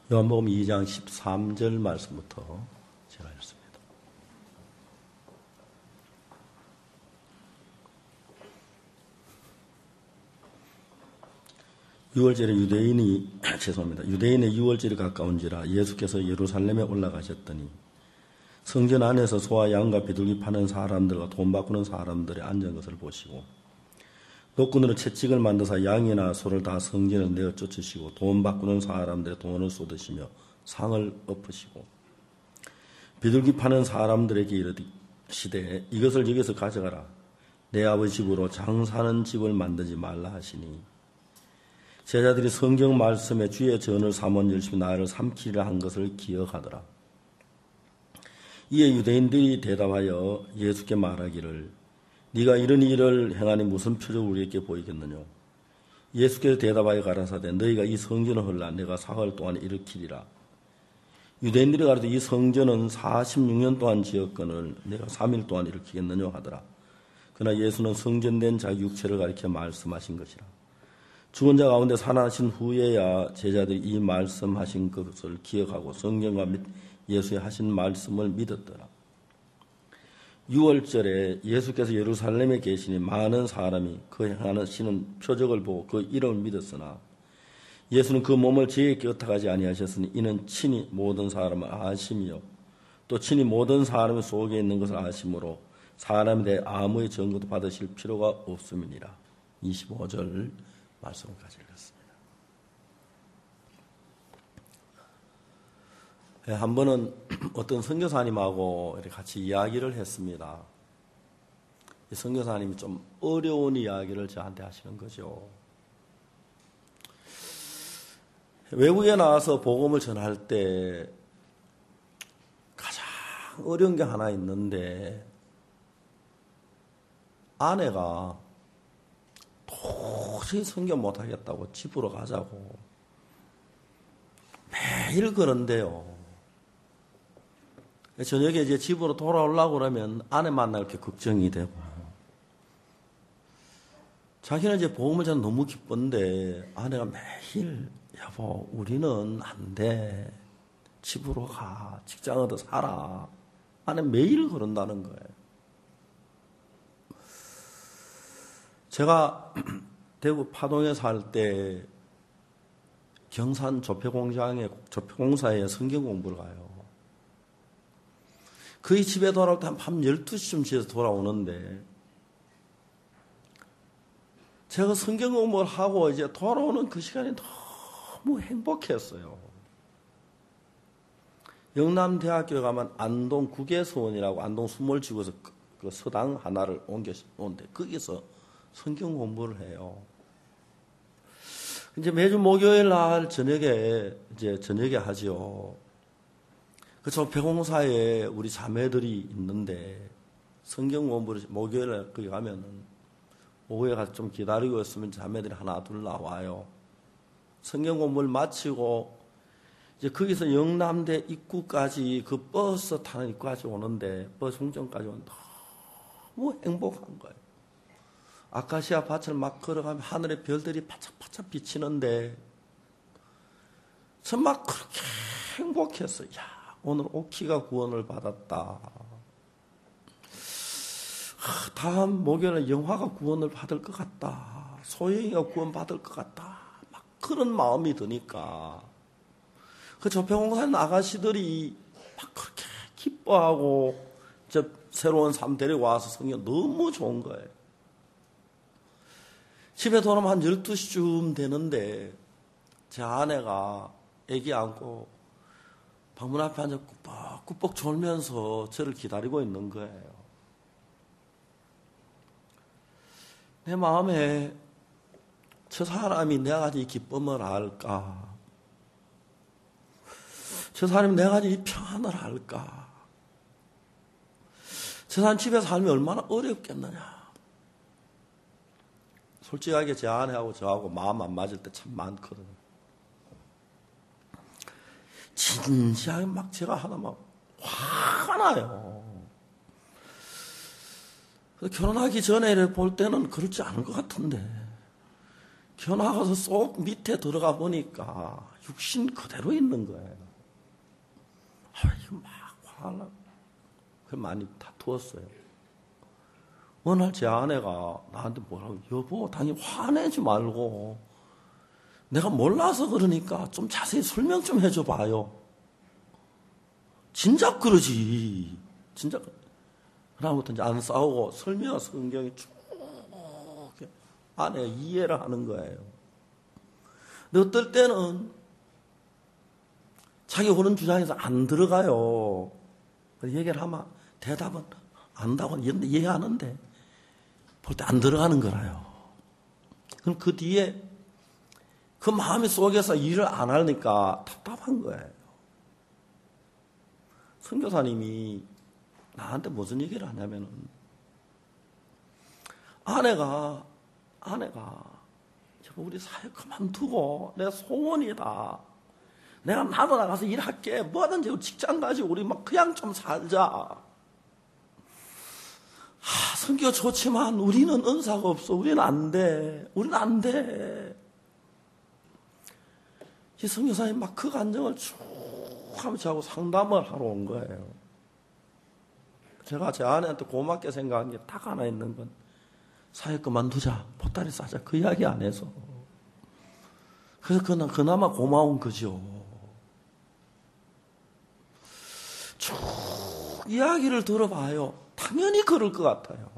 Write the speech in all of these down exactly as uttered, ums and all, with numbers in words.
요한복음 이 장 십삼 절 말씀부터 제가 읽습니다. 유월절에 유대인이 죄송합니다. 유대인의 유월절이 가까운지라 예수께서 예루살렘에 올라가셨더니 성전 안에서 소와 양과 비둘기 파는 사람들과 돈 바꾸는 사람들이 앉은 것을 보시고 노끈으로 채찍을 만드사 양이나 소를 다 성전에 내어 쫓으시고 돈 바꾸는 사람들의 돈을 쏟으시며 상을 엎으시고 비둘기 파는 사람들에게 이르시되 이것을 여기서 가져가라. 내 아버지 집으로 장사하는 집을 만들지 말라 하시니 제자들이 성경 말씀에 주의 전을 삼원 열심히 나를 삼키리라 한 것을 기억하더라. 이에 유대인들이 대답하여 예수께 말하기를 네가 이런 일을 행하니 무슨 표적을 우리에게 보이겠느냐. 예수께서 대답하여 가라사대 너희가 이 성전을 헐라 내가 사흘 동안 일으키리라. 유대인들이 가로되 이 성전은 사십육 년 동안 지었거늘 내가 삼 일 동안 일으키겠느냐 하더라. 그러나 예수는 성전된 자기 육체를 가리켜 말씀하신 것이라. 죽은 자 가운데 살아나신 후에야 제자들이 이 말씀하신 것을 기억하고 성경과 및 예수의 하신 말씀을 믿었더라. 유월절에 예수께서 예루살렘에 계시니 많은 사람이 그 행하시는 표적을 보고 그 이름을 믿었으나 예수는 그 몸을 저에게 의탁하지 아니하셨으니 이는 친히 모든 사람을 아심이요 또 친히 모든 사람 속에 있는 것을 아심으로 사람에 대해 아무의 증거도 받으실 필요가 없음이니라. 이십오 절 말씀까지 읽었습니다. 한 번은 어떤 선교사님하고 이렇게 같이 이야기를 했습니다. 이 선교사님이 좀 어려운 이야기를 저한테 하시는 거죠. 외국에 나와서 복음을 전할 때 가장 어려운 게 하나 있는데 아내가 도저히 선교 못하겠다고 집으로 가자고 매일 그런데요. 저녁에 이제 집으로 돌아오려고 그러면 아내 만날 게 걱정이 되고 자기는 이제 복음을 전 너무 기쁜데 아내가 매일 여보 우리는 안 돼. 집으로 가. 직장 얻어 살아. 아내 매일 그런다는 거예요. 제가 대구 파동에 살 때 경산 조폐공장에 조폐공사에 성경 공부를 가요. 거의 집에 돌아올 때 한 밤 열두 시쯤 집에서 돌아오는데 제가 성경 공부를 하고 이제 돌아오는 그 시간이 너무 행복했어요. 영남대학교에 가면 안동 국외서원이라고 안동 수몰지구에서 그 서당 하나를 옮겼는데 거기서 성경 공부를 해요. 이제 매주 목요일 날 저녁에 이제 저녁에 하죠. 그 조폐공사에 우리 자매들이 있는데 성경 공부를 목요일에 거기 가면은 오후에 가서 좀 기다리고 있으면 자매들이 하나 둘 나와요. 성경 공부를 마치고 이제 거기서 영남대 입구까지 그 버스 타는 입구까지 오는데 버스 종점까지 오면 너무 행복한 거예요. 아카시아 밭을 막 걸어가면 하늘에 별들이 바짝바짝 비치는데 전 막 그렇게 행복했어요. 야. 오늘 오키가 구원을 받았다. 다음 목요일에 영화가 구원을 받을 것 같다. 소영이가 구원 받을 것 같다. 막 그런 마음이 드니까 그 조폐공사의 아가씨들이 막 그렇게 기뻐하고 저 새로운 삶 데리고 와서 성경 너무 좋은 거예요. 집에 돌아오면 한 열두 시쯤 되는데 제 아내가 애기 안고 방문 앞에 앉아 꾸벅꾸벅 졸면서 저를 기다리고 있는 거예요. 내 마음에 저 사람이 내가 가진 이 기쁨을 알까? 저 사람이 내가 가진 이 평안을 알까? 저 사람 집에 살면 얼마나 어렵겠느냐? 솔직하게 제 아내하고 저하고 마음 안 맞을 때 참 많거든요. 진지하게 막 제가 하나 막 화가 나요. 결혼하기 전에 볼 때는 그렇지 않은 것 같은데 겨나가서 쏙 밑에 들어가 보니까 육신 그대로 있는 거예요. 아, 이거 막 화나. 그 많이 다투었어요. 어느 날 제 아내가 나한테 뭐라고, 여보, 당연히 화내지 말고 내가 몰라서 그러니까 좀 자세히 설명 좀 해줘 봐요. 진작 그러지. 진작. 그다음부터 이제 안 싸우고 설명 성경이 쭉 아내가 이해를 하는 거예요. 근데 어떨 때는 자기 옳은 주장에서 안 들어가요. 얘기를 하면 대답은 안다고 이해하는데 볼 때 안 들어가는 거라요. 그럼 그 뒤에 그 마음 속에서 일을 안 하니까 답답한 거예요. 선교사님이 나한테 무슨 얘기를 하냐면은 아내가 아내가 우리 사회 그만두고 내 소원이다. 내가 나도 나가서 일할게. 뭐하든지 직장 가지고 우리 막 그냥 좀 살자. 아, 선교 좋지만 우리는 은사가 없어. 우리는 안 돼. 우리는 안 돼. 이 선교사님 막 그 감정을 쭉 하면서 저하고 상담을 하러 온 거예요. 제가 제 아내한테 고맙게 생각한 게 딱 하나 있는 건 사회 그만두자. 보따리 싸자. 그 이야기 안 해서. 그래서 그나, 그나마 고마운 거죠. 쭉 이야기를 들어봐요. 당연히 그럴 것 같아요.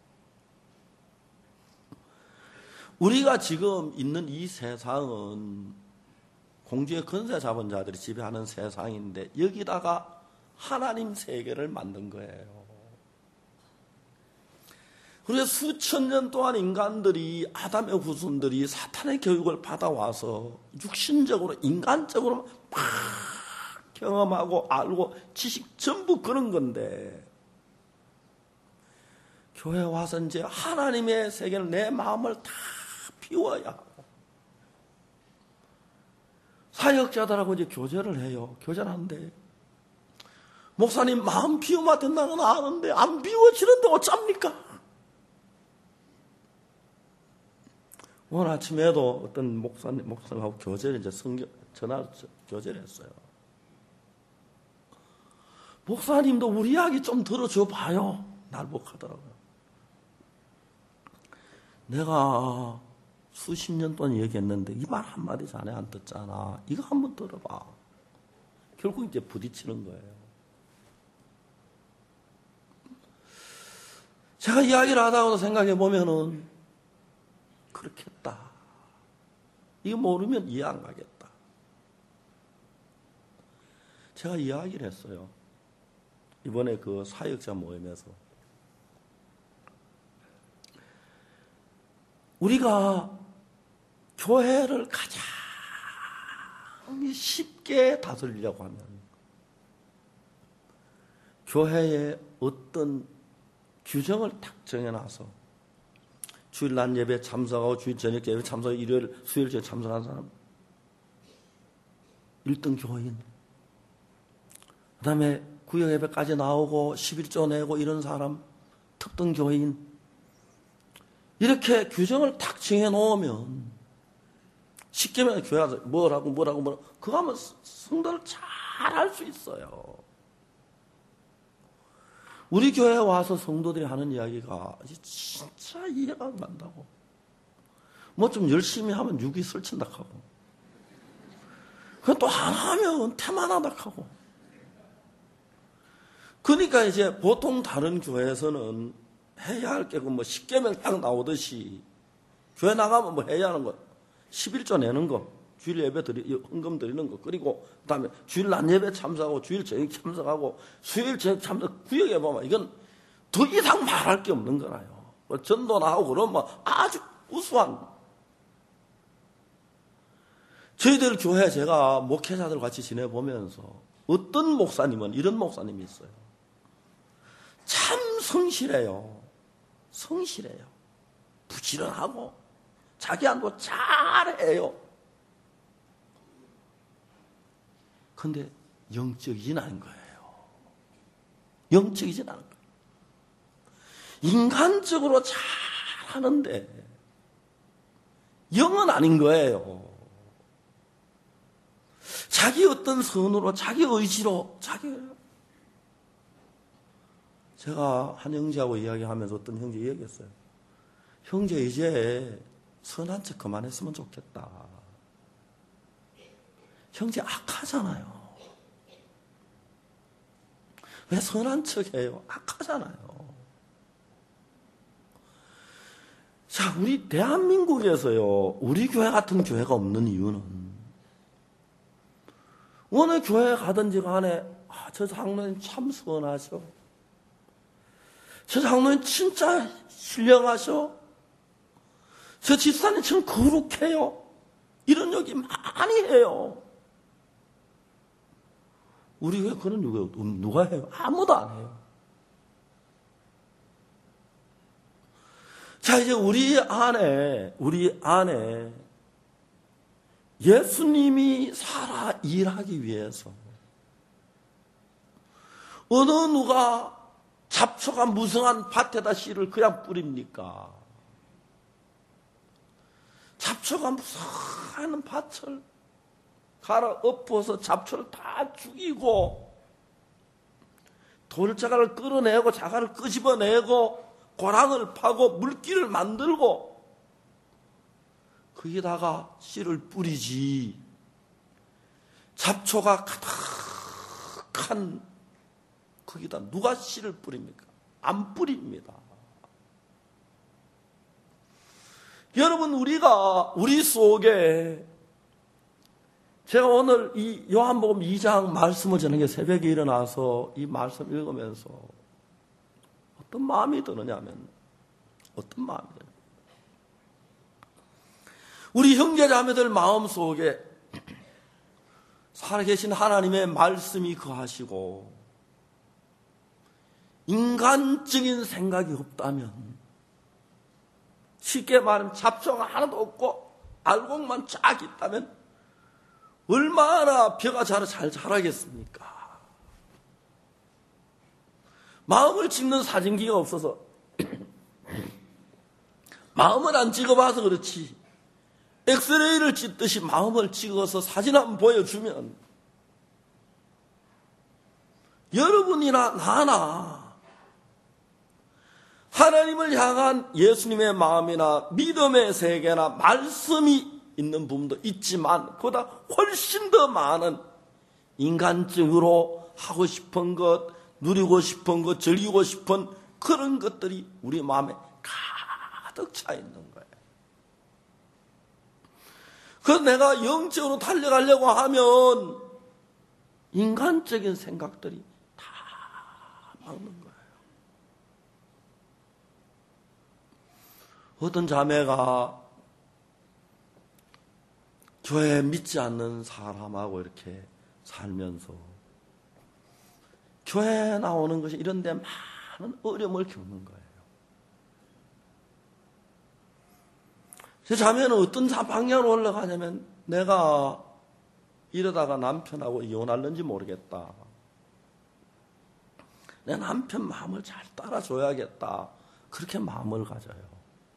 우리가 지금 있는 이 세상은 공주의 권세 잡은 자들이 지배하는 세상인데 여기다가 하나님 세계를 만든 거예요. 그래서 수천 년 동안 인간들이 아담의 후손들이 사탄의 교육을 받아와서 육신적으로 인간적으로 막 경험하고 알고 지식 전부 그런 건데 교회 와서 이제 하나님의 세계를 내 마음을 다 비워야 하고 사역자들하고 이제 교제를 해요. 교제를 하는데 목사님 마음 비우면 된다는 건 아는데 안 비워지는데 어쩝니까? 오늘 아침에도 어떤 목사님, 목사님하고 교제를 이제 성경, 전화, 교제를 했어요. 목사님도 우리 이야기 좀 들어줘 봐요. 날복하더라고요. 내가 수십 년 동안 얘기했는데 이 말 한마디 자네 안 듣잖아. 이거 한번 들어봐. 결국 이제 부딪히는 거예요. 제가 이야기를 하다가도 생각해 보면은 그렇겠다. 이거 모르면 이해 안 가겠다. 제가 이야기를 했어요. 이번에 그 사역자 모임에서. 우리가 교회를 가장 쉽게 다스리려고 하면 교회에 어떤 규정을 딱 정해놔서 주일 낮 예배 참석하고 주일 저녁 예배 참석하고 일요일 수요일 저녁 참석하는 사람 일 등 교인, 그 다음에 구역 예배까지 나오고 십일조 내고 이런 사람 특등 교인, 이렇게 규정을 딱 정해놓으면 쉽게 말해 교회 가서 뭐라고 뭐라고 뭐라고 그거 하면 성도를 잘 할 수 있어요. 우리 교회에 와서 성도들이 하는 이야기가 진짜 이해가 안 간다고. 뭐 좀 열심히 하면 육이 설친다 하고, 그건 또 안 하면 태만하다 하고. 그러니까 이제 보통 다른 교회에서는 해야 할 게 뭐 십계명 딱 나오듯이 교회 나가면 뭐 해야 하는 거 십일조 내는 거, 주일 예배 드리, 헌금 드리는 거, 그리고 그 다음에 주일 낮 예배 참석하고 주일 저녁 참석하고 수요일 저녁 참석, 구역 예배 보면 이건 더 이상 말할 게 없는 거라요. 전도 나오고 그러면 아주 우수한. 저희들 교회 제가 목회자들 같이 지내보면서 어떤 목사님은 이런 목사님이 있어요. 참 성실해요. 성실해요. 부지런하고 자기 안도 잘해요. 근데 영적이진 않은 거예요. 영적이진 않은 거예요. 인간적으로 잘하는데 영은 아닌 거예요. 자기 어떤 선으로, 자기 의지로, 자기. 제가 한 형제하고 이야기하면서 어떤 형제 얘기했어요. 형제, 이제 선한 척 그만했으면 좋겠다. 형제 악하잖아요. 왜 선한 척해요? 악하잖아요. 자, 우리 대한민국에서요, 우리 교회 같은 교회가 없는 이유는 어느 교회 가든지 간에 아, 저 장로님 참 선하셔. 저 장로님 진짜 신령하셔. 저 집사님 참 거룩해요. 이런 얘기 많이 해요. 우리 교회 그런 누가, 누가 해요? 아무도 안 해요. 자, 이제 우리 안에, 우리 안에 예수님이 살아 일하기 위해서 어느 누가 잡초가 무성한 밭에다 씨를 그냥 뿌립니까? 잡초가 무성한 밭을 갈아 엎어서 잡초를 다 죽이고 돌자갈을 끌어내고 자갈을 끄집어내고 고랑을 파고 물기를 만들고 거기다가 씨를 뿌리지. 잡초가 가득한 거기다 누가 씨를 뿌립니까? 안 뿌립니다. 여러분, 우리가 우리 속에 제가 오늘 이 요한복음 이 장 말씀을 전한 게 새벽에 일어나서 이 말씀 읽으면서 어떤 마음이 드느냐면 어떤 마음이 드느냐. 우리 형제자매들 마음속에 살아계신 하나님의 말씀이 거하시고 인간적인 생각이 없다면, 쉽게 말하면 잡초가 하나도 없고 알곡만 쫙 있다면 얼마나 벼가 잘, 잘 자라겠습니까? 마음을 찍는 사진기가 없어서 마음을 안 찍어봐서 그렇지, 엑스레이를 찍듯이 마음을 찍어서 사진 한번 보여주면 여러분이나 나나 하나님을 향한 예수님의 마음이나 믿음의 세계나 말씀이 있는 부분도 있지만 그보다 훨씬 더 많은 인간적으로 하고 싶은 것, 누리고 싶은 것, 즐기고 싶은 그런 것들이 우리 마음에 가득 차 있는 거예요. 그래서 내가 영적으로 달려가려고 하면 인간적인 생각들이 다 막는 거예요. 어떤 자매가 교회 믿지 않는 사람하고 이렇게 살면서 교회에 나오는 것이 이런 데 많은 어려움을 겪는 거예요. 제 자매는 어떤 방향으로 올라가냐면, 내가 이러다가 남편하고 이혼할는지 모르겠다. 내 남편 마음을 잘 따라줘야겠다. 그렇게 마음을 가져요.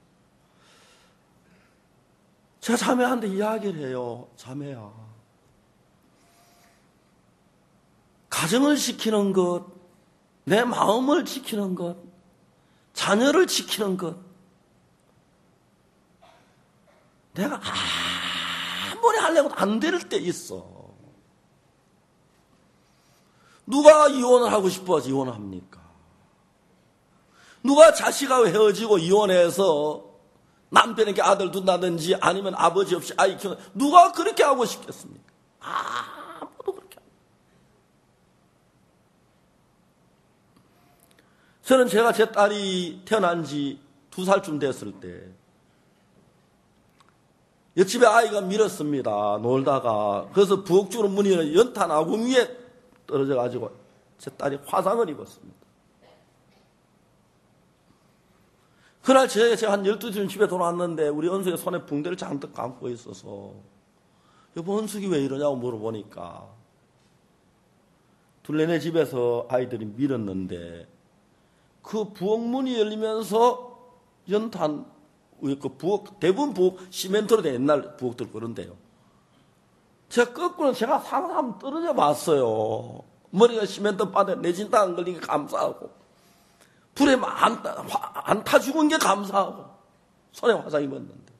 제가 자매한테 이야기를 해요. 자매야, 가정을 지키는 것, 내 마음을 지키는 것, 자녀를 지키는 것, 내가 아무리 하려고 안 될 때 있어. 누가 이혼을 하고 싶어서 이혼을 합니까? 누가 자식하고 헤어지고 이혼해서 남편에게 아들 둔다든지 아니면 아버지 없이 아이 키우는, 누가 그렇게 하고 싶겠습니까? 아무도 그렇게 안 해요. 저는 제가 제 딸이 태어난 지 두 살쯤 됐을 때 옆집에 아이가 밀었습니다. 놀다가. 그래서 부엌주로 문이 연탄 아궁 위에 떨어져가지고 제 딸이 화상을 입었습니다. 그날 제가 한 열두 시쯤 집에 돌아왔는데 우리 은숙이 손에 붕대를 잔뜩 감고 있어서, 여보 은숙이 왜 이러냐고 물어보니까, 둘레네 집에서 아이들이 밀었는데 그 부엌문이 열리면서 연탄 그 부엌, 대부분 부엌 시멘트로 된 옛날 부엌들 그런데요. 제가 거꾸로 제가 상상 떨어져 봤어요. 머리가 시멘트 바닥에 내진다 안 걸린 게 감사하고, 불에 안, 안 타 죽은 게 감사하고, 손에 화상 입었는데.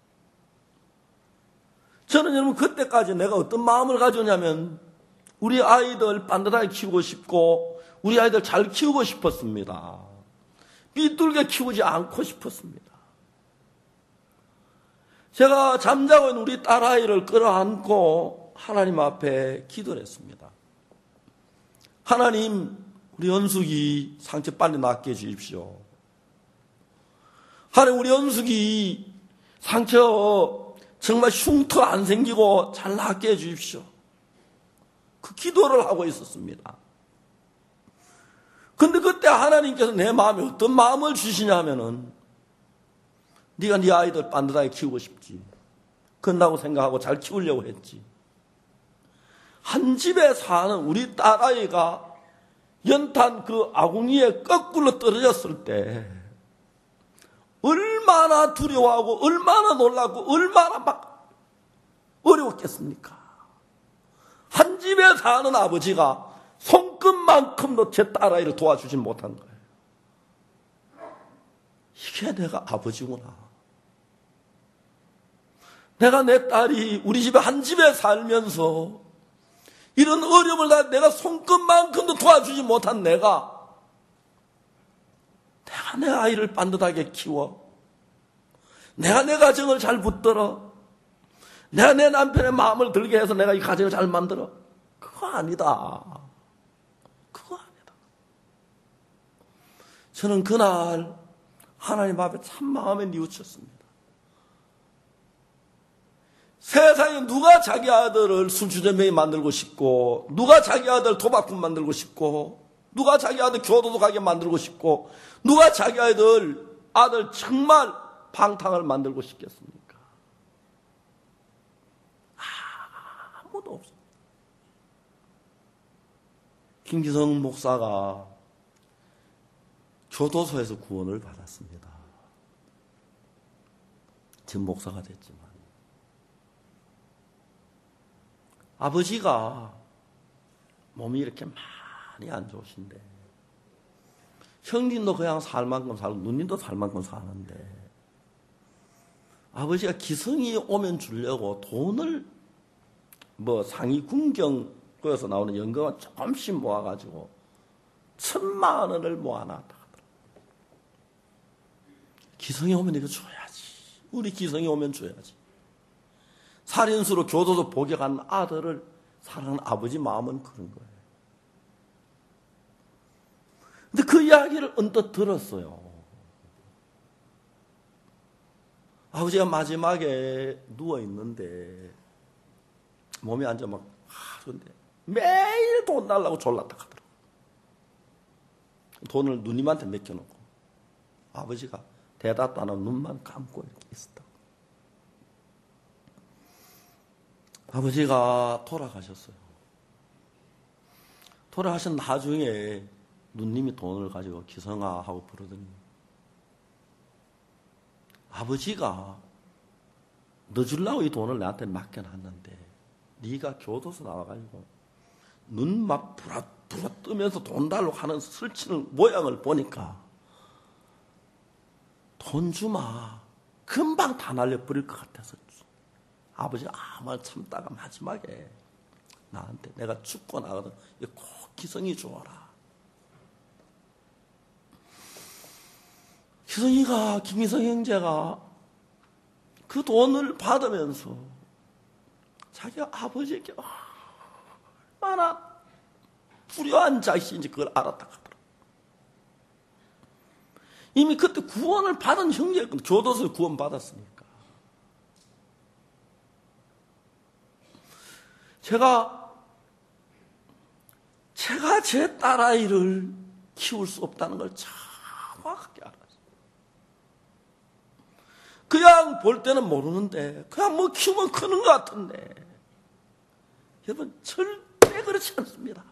저는 여러분 그때까지 내가 어떤 마음을 가졌냐면, 우리 아이들 반듯하게 키우고 싶고, 우리 아이들 잘 키우고 싶었습니다. 삐뚤게 키우지 않고 싶었습니다. 제가 잠자고 있는 우리 딸아이를 끌어안고 하나님 앞에 기도를 했습니다. 하나님, 우리 연숙이 상처 빨리 낫게 해주십시오. 하나님, 우리 연숙이 상처 정말 흉터 안 생기고 잘 낫게 해주십시오. 그 기도를 하고 있었습니다. 근데 그때 하나님께서 내 마음에 어떤 마음을 주시냐면은, 네가 네 아이들 반듯하게 키우고 싶지. 그런다고 생각하고 잘 키우려고 했지. 한 집에 사는 우리 딸아이가 연탄 그 아궁이에 거꾸로 떨어졌을 때 얼마나 두려워하고 얼마나 놀라고 얼마나 막 어려웠겠습니까? 한 집에 사는 아버지가 손끝만큼도 제 딸아이를 도와주지 못한 거예요. 이게 내가 아버지구나. 내가 내 딸이 우리 집에 한 집에 살면서 이런 어려움을 다 내가 손끝만큼도 도와주지 못한 내가 내가 내 아이를 반듯하게 키워, 내가 내 가정을 잘 붙들어, 내가 내 남편의 마음을 들게 해서 내가 이 가정을 잘 만들어. 그거 아니다. 그거 아니다. 저는 그날 하나님 앞에 참 마음에 뉘우쳤습니다. 세상에 누가 자기 아들을 술주전뱅이 만들고 싶고, 누가 자기 아들 도박꾼 만들고 싶고, 누가 자기 아들 교도소 가게 만들고 싶고, 누가 자기 아들 아들 정말 방탕을 만들고 싶겠습니까? 아무도 없습니다. 김기성 목사가 교도소에서 구원을 받았습니다. 지금 목사가 됐지만. 아버지가 몸이 이렇게 많이 안 좋으신데, 형님도 그냥 살 만큼 살고 누님도 살 만큼 사는데, 아버지가 기성이 오면 주려고 돈을 뭐 상위 군경 거기서 나오는 연금을 조금씩 모아가지고 천만 원을 모아놨다 하더라고요. 기성이 오면 이거 줘야지. 우리 기성이 오면 줘야지. 살인수로 교도소 복역한 아들을 사랑하는 아버지 마음은 그런 거예요. 근데 그 이야기를 언뜻 들었어요. 아버지가 마지막에 누워있는데 몸이 앉아 막 하는데 매일 돈 달라고 졸랐다 하더라고요. 돈을 누님한테 맡겨놓고 아버지가 대답도 안 하고 눈만 감고 이렇게 있었다. 아버지가 돌아가셨어요. 돌아가신 나중에 누님이 돈을 가지고 기성아 하고 부르더니, 아버지가 너 주려고 이 돈을 나한테 맡겨놨는데 네가 교도소 나와가지고 눈 막 부라부라 뜨면서 돈 달라고 하는 설치는 모양을 보니까 돈 주마 금방 다 날려버릴 것 같아서 아버지가 아무 말 참다가 마지막에 나한테 내가 죽고 나거든 꼭 기성이 주어라. 기성이가, 김기성 형제가 그 돈을 받으면서 자기가 아버지에게 얼마나 불효한 자식인지 그걸 알았다 하더라. 이미 그때 구원을 받은 형제였거든. 교도소에 구원 받았으니까. 제가 제가 제 딸아이를 키울 수 없다는 걸 정확하게 알았어요. 그냥 볼 때는 모르는데 그냥 뭐 키우면 크는 것 같은데 여러분 절대 그렇지 않습니다.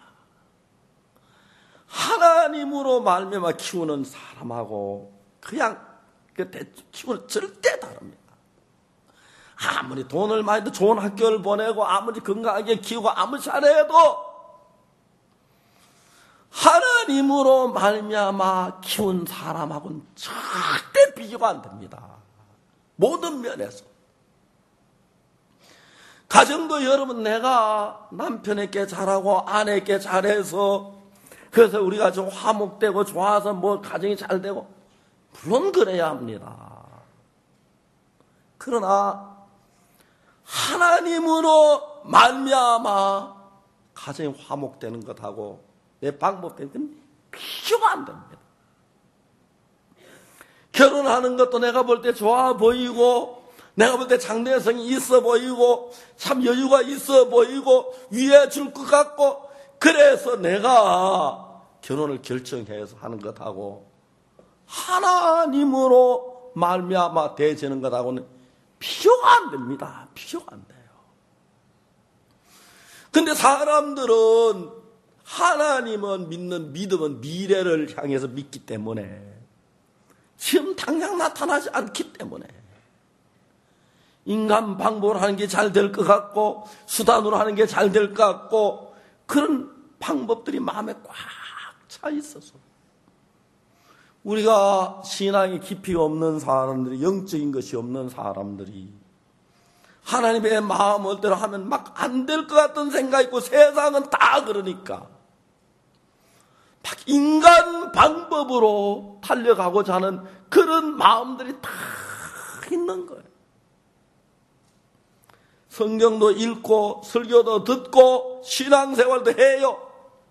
하나님으로 말미암아 키우는 사람하고 그냥 그 대치고는 절대 다릅니다. 아무리 돈을 많이 더 좋은 학교를 보내고 아무리 건강하게 키우고 아무리 잘해도 하나님으로 말미암아 키운 사람하고는 절대 비교가 안 됩니다. 모든 면에서. 가정도 여러분, 내가 남편에게 잘하고 아내에게 잘해서 그래서 우리가 좀 화목되고 좋아서 뭐 가정이 잘 되고 물론 그래야 합니다. 그러나 하나님으로 말미암아 가정이 화목되는 것하고 내 방법되는 건 비교가 안 됩니다. 결혼하는 것도 내가 볼 때 좋아 보이고 내가 볼 때 장래성이 있어 보이고 참 여유가 있어 보이고 위에 줄 것 같고 그래서 내가 결혼을 결정해서 하는 것하고 하나님으로 말미암아 되어지는 것하고는 비교가 안 됩니다. 비교가 안 돼요. 근데 사람들은 하나님은 믿는 믿음은 미래를 향해서 믿기 때문에 지금 당장 나타나지 않기 때문에 인간 방법으로 하는 게 잘 될 것 같고 수단으로 하는 게 잘 될 것 같고 그런 방법들이 마음에 꽉 차 있어서 우리가 신앙의 깊이가 없는 사람들이 영적인 것이 없는 사람들이 하나님의 마음대로 하면 막 안 될 것 같은 생각이 있고 세상은 다 그러니까 막 인간 방법으로 달려가고자 하는 그런 마음들이 다 있는 거예요. 성경도 읽고 설교도 듣고 신앙생활도 해요.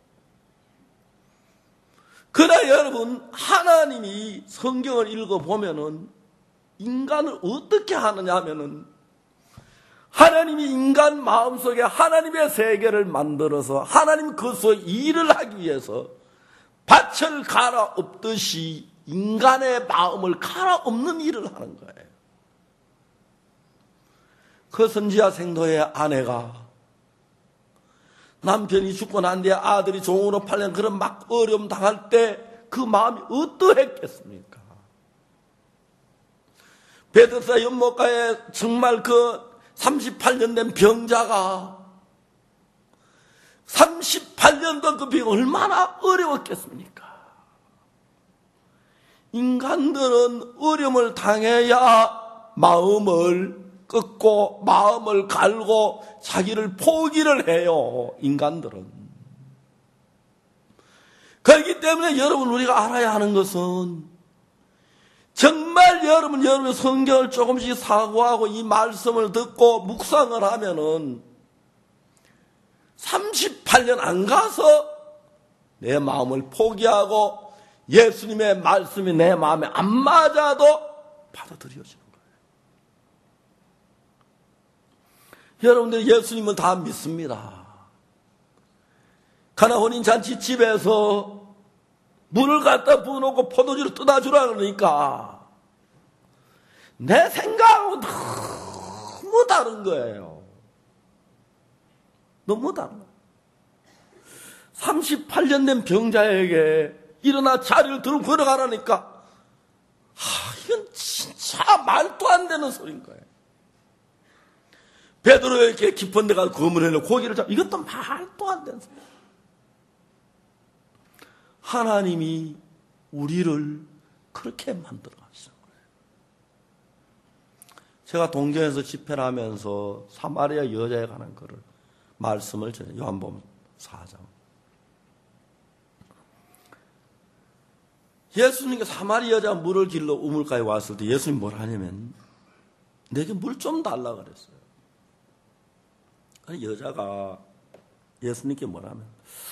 그러나 여러분 하나님이 성경을 읽어보면은 인간을 어떻게 하느냐 하면은 하나님이 인간 마음속에 하나님의 세계를 만들어서 하나님 그 속에 일을 하기 위해서 밭을 갈아엎듯이 인간의 마음을 갈아엎는 일을 하는 거예요. 그 선지자 생도의 아내가 남편이 죽고 난 뒤에 아들이 종으로 팔린 그런 막 어려움 당할 때 그 마음이 어떠했겠습니까? 베드스다 연못가에 정말 그 삼십팔 년 된 병자가 삼십팔 년 된 그 병이 얼마나 어려웠겠습니까? 인간들은 어려움을 당해야 마음을 꺾고 마음을 갈고 자기를 포기를 해요. 인간들은. 그렇기 때문에 여러분 우리가 알아야 하는 것은 정말 여러분 여러분 성경을 조금씩 사고하고 이 말씀을 듣고 묵상을 하면은 삼십팔 년 안 가서 내 마음을 포기하고 예수님의 말씀이 내 마음에 안 맞아도 받아들여지는 거예요. 여러분들 예수님은 다 믿습니다. 가나 혼인잔치 집에서 물을 갖다 부어놓고 포도주를 떠다주라 그러니까 내 생각하고 너무 다른 거예요. 너무 다른 거예요. 삼십팔 년 된 병자에게 일어나 자리를 들고 걸어가라니까 하, 이건 진짜 말도 안 되는 소리인 거예요. 베드로에게 깊은 데 가서 그물을 내려 고기를 잡 이것도 말도 안 되는 소리예요. 하나님이 우리를 그렇게 만들어 가신 거예요. 제가 동경에서 집회를 하면서 사마리아 여자에 관한 거를 말씀을 전해요. 요한복음 사 장. 예수님께 사마리아 여자가 물을 길러 우물가에 왔을 때 예수님 뭘 하냐면 내게 물 좀 달라 그랬어요. 아니 여자가 예수님께 뭐라면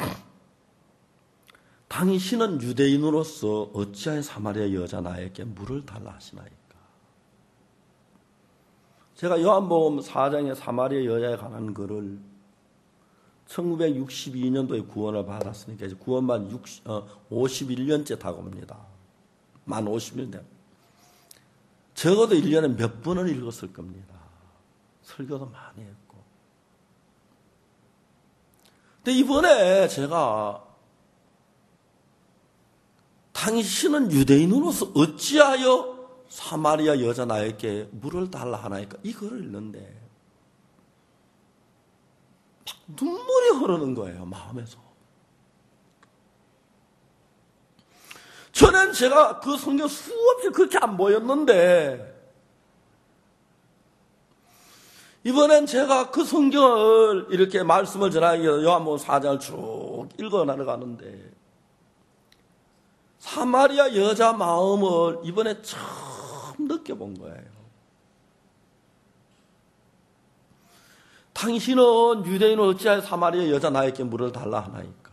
당신은 유대인으로서 어찌하여 사마리아 여자 나에게 물을 달라 하시나이까. 제가 요한복음 사 장의 사마리아 여자에 관한 글을 천구백육십이 년도에 구원을 받았으니까 이제 구원만 육십, 어, 오십일 년째 다가옵니다. 만 오십일 년. 적어도 일 년에 몇 번은 읽었을 겁니다. 설교도 많이 했고. 근데 이번에 제가 당신은 유대인으로서 어찌하여 사마리아 여자 나에게 물을 달라 하나이까 이 글을 읽는데 막 눈물이 흐르는 거예요, 마음에서. 전엔 제가 그 성경 수없이 그렇게 안 보였는데 이번엔 제가 그 성경을 이렇게 말씀을 전하기 위해서 요한복음 사 장을 쭉 읽어 나가는데 사마리아 여자 마음을 이번에 처음 느껴본 거예요. 당신은 유대인을 어찌하여 사마리아 여자 나에게 물을 달라 하나이까.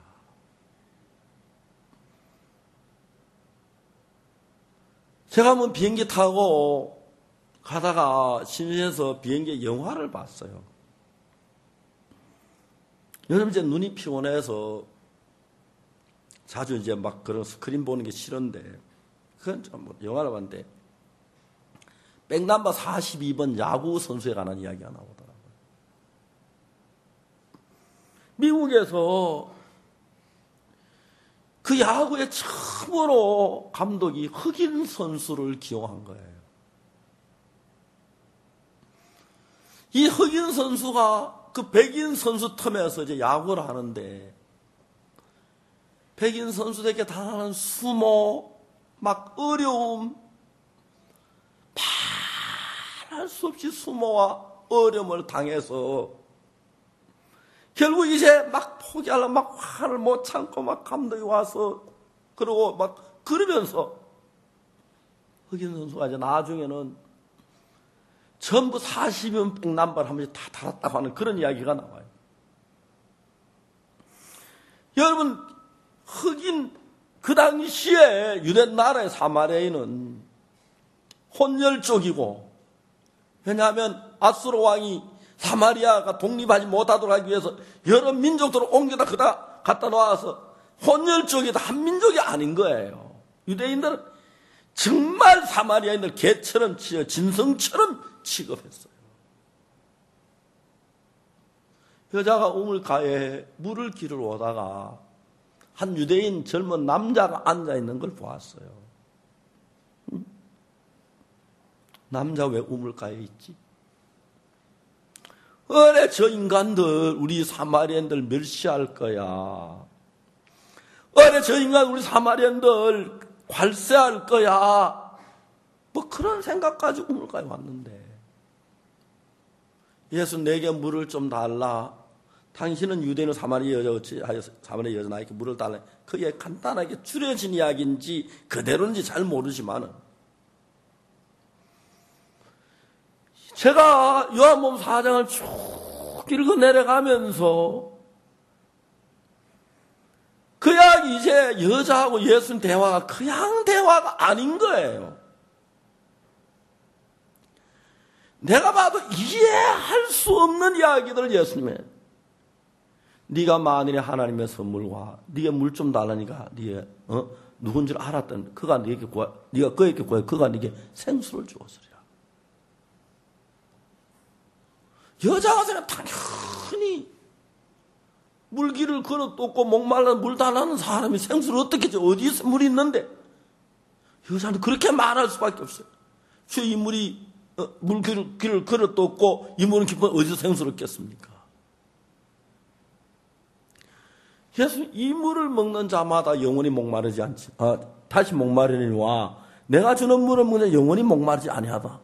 제가 한번 비행기 타고 가다가 심심해서 비행기 영화를 봤어요. 요즘 이제 눈이 피곤해서 자주 이제 막 그런 스크린 보는 게 싫은데, 그건 좀 영화를 봤는데, 백넘버 사십이 번 야구 선수에 관한 이야기가 나오더라고요. 미국에서 그 야구에 처음으로 감독이 흑인 선수를 기용한 거예요. 이 흑인 선수가 그 백인 선수 틈에서 이제 야구를 하는데, 백인 선수들에게 당하는 수모, 막 어려움, 말할 수 없이 수모와 어려움을 당해서 결국 이제 막 포기하려고 막 화를 못 참고 막 감독이 와서 그러고 막 그러면서 흑인 선수가 이제 나중에는 전부 사십이면 백넘버를 하면서 다 달았다고 하는 그런 이야기가 나와요. 여러분, 흑인 그 당시에 유대 나라의 사마리아인은 혼혈족이고, 왜냐하면 아수르 왕이 사마리아가 독립하지 못하도록 하기 위해서 여러 민족들을 옮겨다 그다 갖다 놓아서 혼혈족이다 한민족이 아닌 거예요. 유대인들은 정말 사마리아인들 개처럼 치어 진성처럼 취급했어요. 여자가 우물가에 물을 기르러 오다가 한 유대인 젊은 남자가 앉아있는 걸 보았어요. 남자 왜 우물가에 있지? 어래 저 인간들 우리 사마리아인들 멸시할 거야. 어래 저 인간 우리 사마리아인들 관세할 거야. 뭐 그런 생각 가지고 우물가에 왔는데 예수 내게 물을 좀 달라. 당신은 유대인은 사마리아 여자 어찌 하여 사마리아 여자 나에게 물을 달라. 그게 간단하게 줄여진 이야기인지 그대로인지 잘 모르지만은 제가 요한복음 사 장을 쭉 읽어 내려가면서 그냥 이제 여자하고 예수님 대화가 그냥 대화가 아닌 거예요. 내가 봐도 이해할 수 없는 이야기들을 예수님의 네가 만일에 하나님의 선물과 네가 물 좀 달라니까 네가 어? 누군 줄 알았던 그가 네게 구하, 네가 그에게 구해 그가 네게 생수를 주었으리라. 여자가 생각 당연히 물기를 걸어 떴고 목말라 물 달라는 사람이 생수를 어떻게 줘? 어디서 물이 있는데? 여자는 그렇게 말할 수밖에 없어요. 저 이 물이 어, 물기를 길을 걸어 떴고 이 물은 깊은 어디서 생수를 얻겠습니까? 예수 이 물을 먹는 자마다 영원히 목마르지 않지. 아, 다시 목마르니와 내가 주는 물을 먹는 자 영원히 목마르지 아니하다.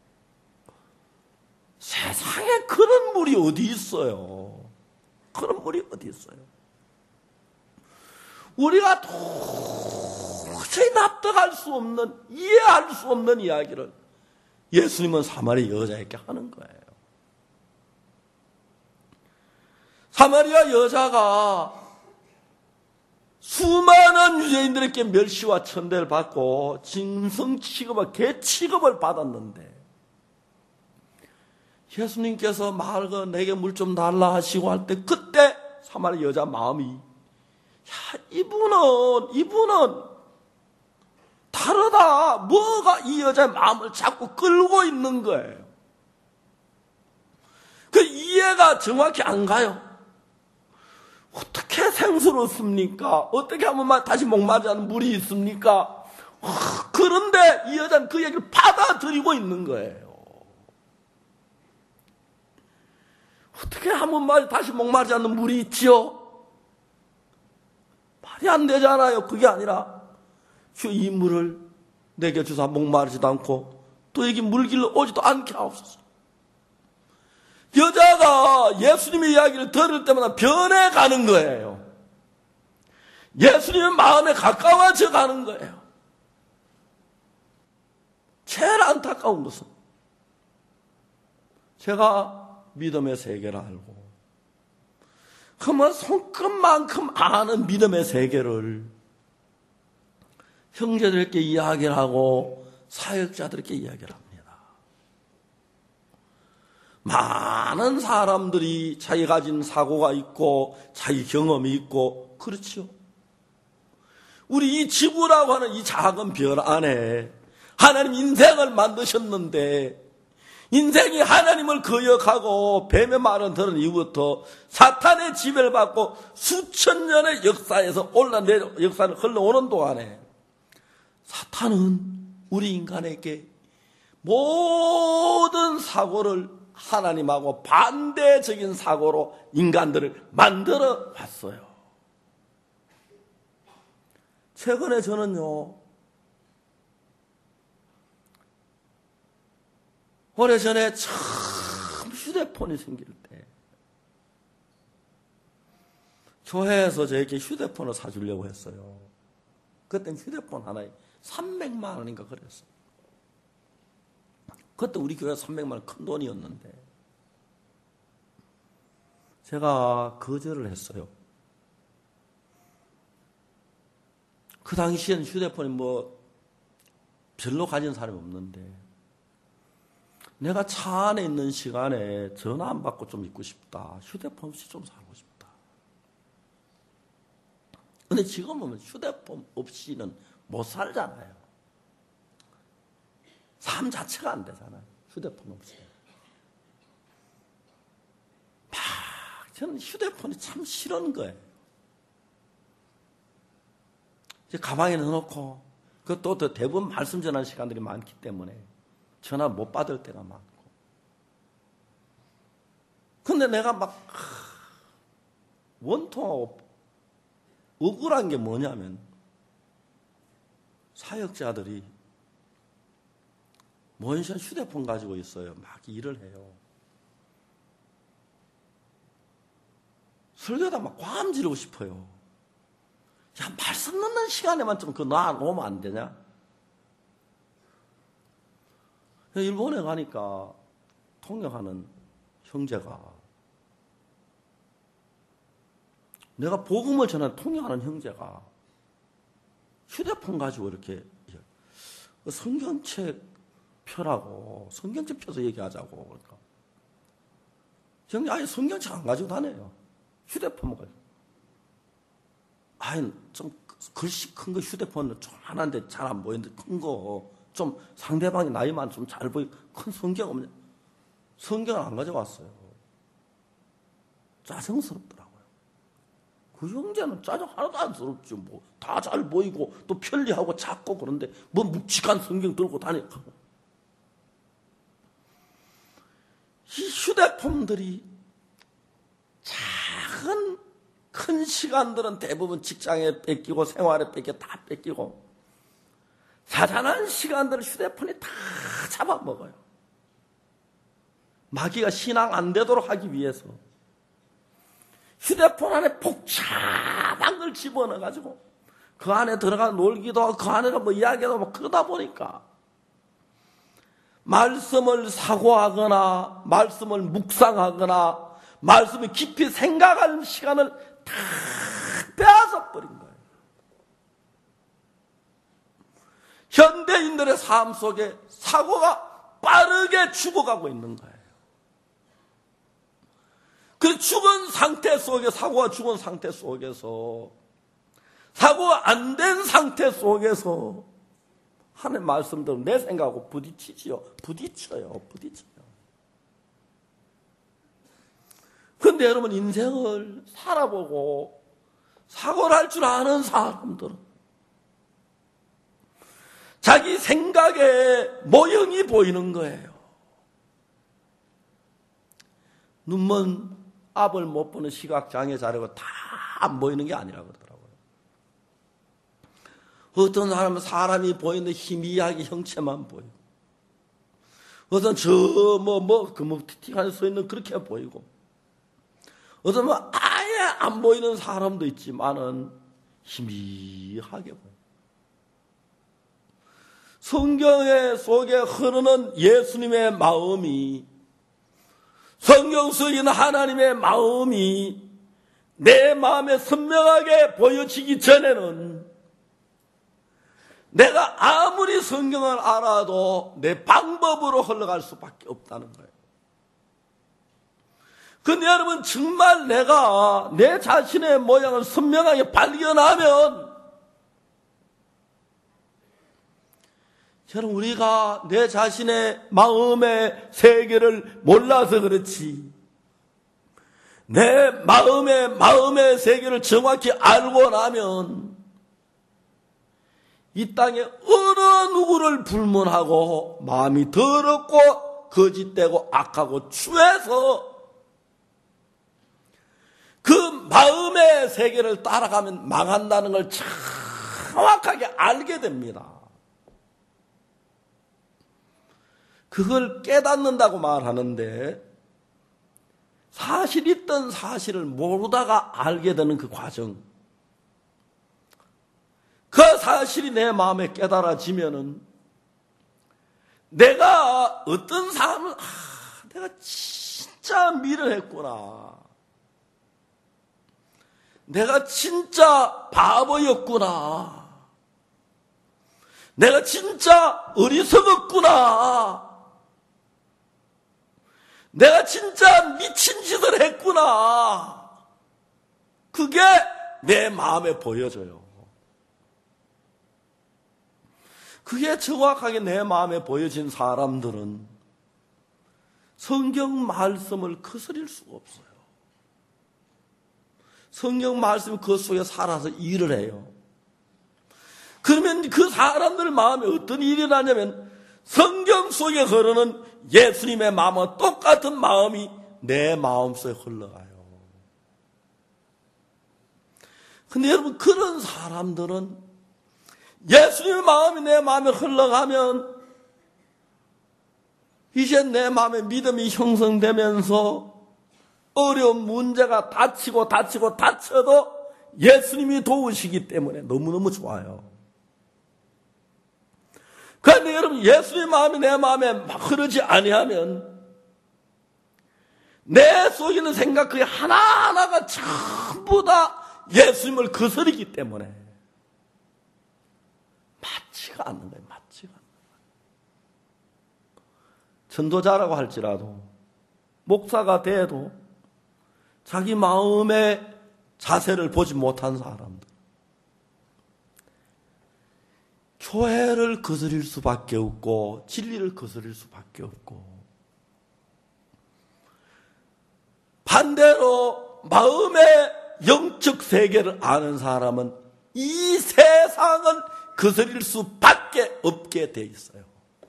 세상에 그런 물이 어디 있어요? 그런 물이 어디 있어요? 우리가 도저히 납득할 수 없는, 이해할 수 없는 이야기를 예수님은 사마리아 여자에게 하는 거예요. 사마리아 여자가 수많은 유대인들에게 멸시와 천대를 받고 짐승 취급과 개 취급을 받았는데 예수님께서 말거 내게 물 좀 달라 하시고 할 때 그때 사마리아 여자 마음이 야 이분은 이분은 다르다. 뭐가 이 여자의 마음을 자꾸 끌고 있는 거예요. 그 이해가 정확히 안 가요. 어떻게 생수를 얻습니까? 어떻게 하면 다시 목마르지 않은 물이 있습니까? 그 그런데 이 여자는 그 얘기를 받아들이고 있는 거예요. 어떻게 한 번만 다시 목마르지 않는 물이 있지요? 말이 안 되잖아요. 그게 아니라 주 이 물을 내게 주사 목마르지도 않고 또 여기 물길로 오지도 않게 하옵소서. 여자가 예수님의 이야기를 들을 때마다 변해가는 거예요. 예수님의 마음에 가까워져 가는 거예요. 제일 안타까운 것은 제가 믿음의 세계를 알고 그러면 손끝만큼 아는 믿음의 세계를 형제들에게 이야기를 하고 사역자들에게 이야기를 합니다. 많은 사람들이 자기 가진 사고가 있고 자기 경험이 있고 그렇죠. 우리 이 지구라고 하는 이 작은 별 안에 하나님 인생을 만드셨는데 인생이 하나님을 거역하고 뱀의 말을 들은 이후부터 사탄의 지배를 받고 수천 년의 역사에서 올라내 역사를 흘러오는 동안에 사탄은 우리 인간에게 모든 사고를 하나님하고 반대적인 사고로 인간들을 만들어 왔어요. 최근에 저는요, 오래전에 처음 휴대폰이 생길 때 교회에서 저에게 휴대폰을 사주려고 했어요. 그때는 휴대폰 하나에 삼백만 원인가 그랬어요. 그때 우리 교회 삼백만 원 큰 돈이었는데 제가 거절을 했어요. 그 당시엔 휴대폰이 뭐 별로 가진 사람이 없는데 내가 차 안에 있는 시간에 전화 안 받고 좀 있고 싶다. 휴대폰 없이 좀 살고 싶다. 근데 지금은 휴대폰 없이는 못 살잖아요. 삶 자체가 안 되잖아요. 휴대폰 없이. 막 저는 휴대폰이 참 싫은 거예요. 이제 가방에 넣어놓고 그것도 대부분 말씀 전하는 시간들이 많기 때문에 전화 못 받을 때가 많고. 근데 내가 막 원통하고 억울한 게 뭐냐면 사역자들이 먼션 휴대폰 가지고 있어요. 막 일을 해요. 설교하다 막 꽝 지르고 싶어요. 야, 말씀 넣는 시간에만 좀 그거 놔놓으면 안 되냐? 일본에 가니까 통역하는 형제가 내가 복음을 전하는 통역하는 형제가 휴대폰 가지고 이렇게 성경책 펴라고 성경책 펴서 얘기하자고 그러니까 형님 아예 성경책 안 가지고 다녀요. 휴대폰만 가지고. 아예 좀 글씨 큰 거 휴대폰은 좀 하나인데 잘 안 보이는데 큰 거 좀 상대방이 나이만 좀 잘 보이고 큰 성경 없냐? 성경을 안 가져왔어요. 짜증스럽더라고요. 그 형제는 짜증 하나도 안 스럽죠. 뭐 다 잘 보이고 또 편리하고 작고 그런데 뭐 묵직한 성경 들고 다니까. 이 휴대폰들이 작은 큰 시간들은 대부분 직장에 뺏기고 생활에 뺏겨 다 뺏기고 자잘한 시간들을 휴대폰이 다 잡아먹어요. 마귀가 신앙 안 되도록 하기 위해서 휴대폰 안에 복잡한 걸 집어넣어가지고 그 안에 들어가 놀기도 하고 그 안에서 뭐 이야기도 하고 그러다 보니까 말씀을 사고하거나 말씀을 묵상하거나 말씀을 깊이 생각할 시간을 다 빼앗아 버린 거예요. 현대인들의 삶 속에 사고가 빠르게 죽어가고 있는 거예요. 그 죽은 상태 속에 사고가 죽은 상태 속에서 사고가 안 된 상태 속에서 하나님 말씀대로 내 생각하고 부딪히지요. 부딪혀요. 부딪혀요. 그런데 여러분 인생을 살아보고 사고를 할 줄 아는 사람들은 자기 생각의 모형이 보이는 거예요. 눈먼 앞을 못 보는 시각장애자라고 다 안 보이는 게 아니라 그러더라고요. 어떤 사람은 사람이 보이는데 희미하게 형체만 보이고, 어떤 저 뭐 뭐 그 뭐 티티간에 서 있는 그렇게 보이고, 어떤 뭐 아예 안 보이는 사람도 있지만은 희미하게 보여요. 성경의 속에 흐르는 예수님의 마음이, 성경 속에 있는 하나님의 마음이 내 마음에 선명하게 보여지기 전에는 내가 아무리 성경을 알아도 내 방법으로 흘러갈 수밖에 없다는 거예요. 근데 여러분, 정말 내가 내 자신의 모양을 선명하게 발견하면, 여러분, 우리가 내 자신의 마음의 세계를 몰라서 그렇지, 내 마음의 마음의 세계를 정확히 알고 나면 이 땅에 어느 누구를 불문하고 마음이 더럽고 거짓되고 악하고 추해서 그 마음의 세계를 따라가면 망한다는 걸 정확하게 알게 됩니다. 그걸 깨닫는다고 말하는데, 사실 있던 사실을 모르다가 알게 되는 그 과정, 그 사실이 내 마음에 깨달아지면은 내가 어떤 삶을, 아, 내가 진짜 미련했구나, 내가 진짜 바보였구나, 내가 진짜 어리석었구나, 내가 진짜 미친 짓을 했구나, 그게 내 마음에 보여져요. 그게 정확하게 내 마음에 보여진 사람들은 성경 말씀을 거스릴 수가 없어요. 성경 말씀이 그 속에 살아서 일을 해요. 그러면 그 사람들 마음에 어떤 일이 나냐면, 성경 속에 흐르는 예수님의 마음과 똑같은 마음이 내 마음속에 흘러가요. 근데 여러분, 그런 사람들은 예수님의 마음이 내 마음에 흘러가면 이제 내 마음에 믿음이 형성되면서 어려운 문제가 닥치고 닥치고 닥쳐도 예수님이 도우시기 때문에 너무너무 좋아요. 그런데 여러분, 예수님의 마음이 내 마음에 흐르지 아니하면 내 속에 있는 생각 그 하나하나가 전부 다 예수님을 거스르기 때문에 맞지가 않는 거예요. 맞지가 않는 거예요. 전도자라고 할지라도, 목사가 돼도 자기 마음의 자세를 보지 못한 사람들, 교회를 거스릴 수밖에 없고 진리를 거스릴 수밖에 없고, 반대로 마음의 영적 세계를 아는 사람은 이 세상을 거스릴 수밖에 없게 돼 있어요.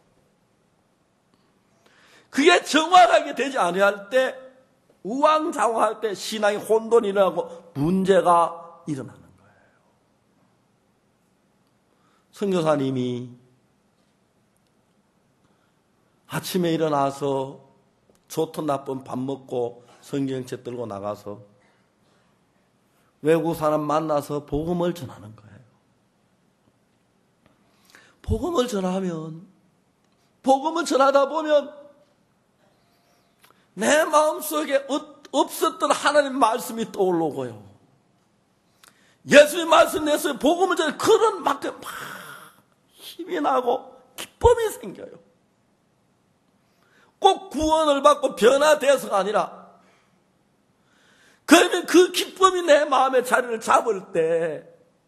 그게 정확하게 되지 아니할 때, 우왕좌왕할 때 신앙이 혼돈이 일어나고 문제가 일어나는 거예요. 선교사님이 아침에 일어나서 좋든 나쁜 밥 먹고 성경책 들고 나가서 외국 사람 만나서 복음을 전하는 거예요. 복음을 전하면, 복음을 전하다 보면 내 마음속에 없었던 하나님 말씀이 떠오르고요, 예수님 말씀 내서 복음을 전해 그런 만큼 막 힘이 나고 기쁨이 생겨요. 꼭 구원을 받고 변화되어서가 아니라, 그러면 그 기쁨이 내 마음의 자리를 잡을 때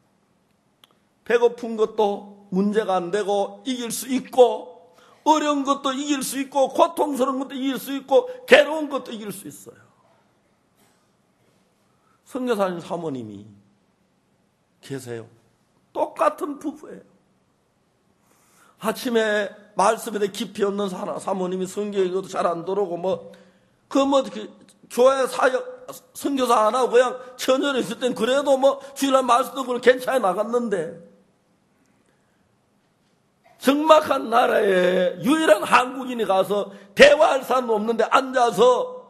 배고픈 것도 문제가 안 되고 이길 수 있고, 어려운 것도 이길 수 있고, 고통스러운 것도 이길 수 있고, 괴로운 것도 이길 수 있어요. 선교사님 사모님이 계세요. 똑같은 부부예요. 아침에 말씀에 깊이 없는 사람, 사모님이 성경 읽어도 잘 안 들어오고, 뭐, 그 뭐, 그 교회 사역, 선교사 안 하고 그냥 처녀로 있을 땐 그래도 뭐, 주일날 말씀 듣고 괜찮아 나갔는데, 적막한 나라에 유일한 한국인이 가서 대화할 사람 없는데 앉아서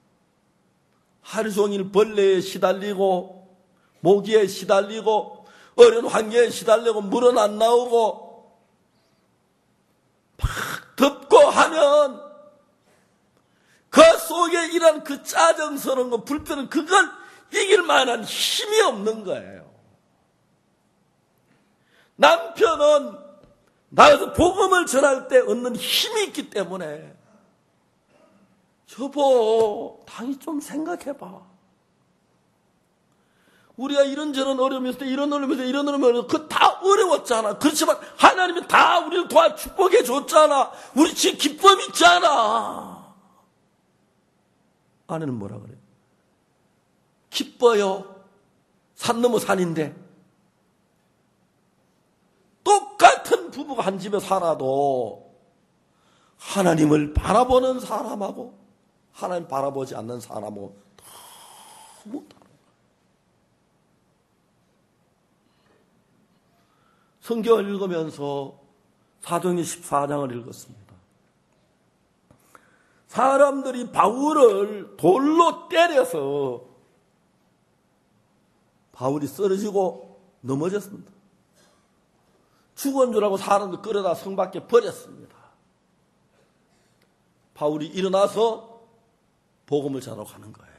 하루 종일 벌레에 시달리고, 모기에 시달리고, 어려운 환경에 시달리고, 물은 안 나오고, 막 덥고 하면 그 속에 이런 그 짜증스러운 거, 불편은 그걸 이길 만한 힘이 없는 거예요. 남편은 나가서 복음을 전할 때 얻는 힘이 있기 때문에 여보, 당연히 좀 생각해봐. 우리가 이런저런 어려움이 있을 때, 이런 어려움이 있을 때, 이런 어려움이 있을 때, 그거 다 어려웠잖아. 그렇지만 하나님이 다 우리를 도와 축복해 줬잖아. 우리 지금 기쁨 있잖아. 아내는 뭐라 그래요? 기뻐요. 산 넘어 산인데. 똑같은 부부가 한 집에 살아도 하나님을 바라보는 사람하고 하나님 바라보지 않는 사람하고 너무 다르다. 성경을 읽으면서 사도행전 십사 장을 읽었습니다. 사람들이 바울을 돌로 때려서 바울이 쓰러지고 넘어졌습니다. 죽은 줄 알고 사람들 끌어다 성 밖에 버렸습니다. 바울이 일어나서 복음을 전하러 가는 거예요.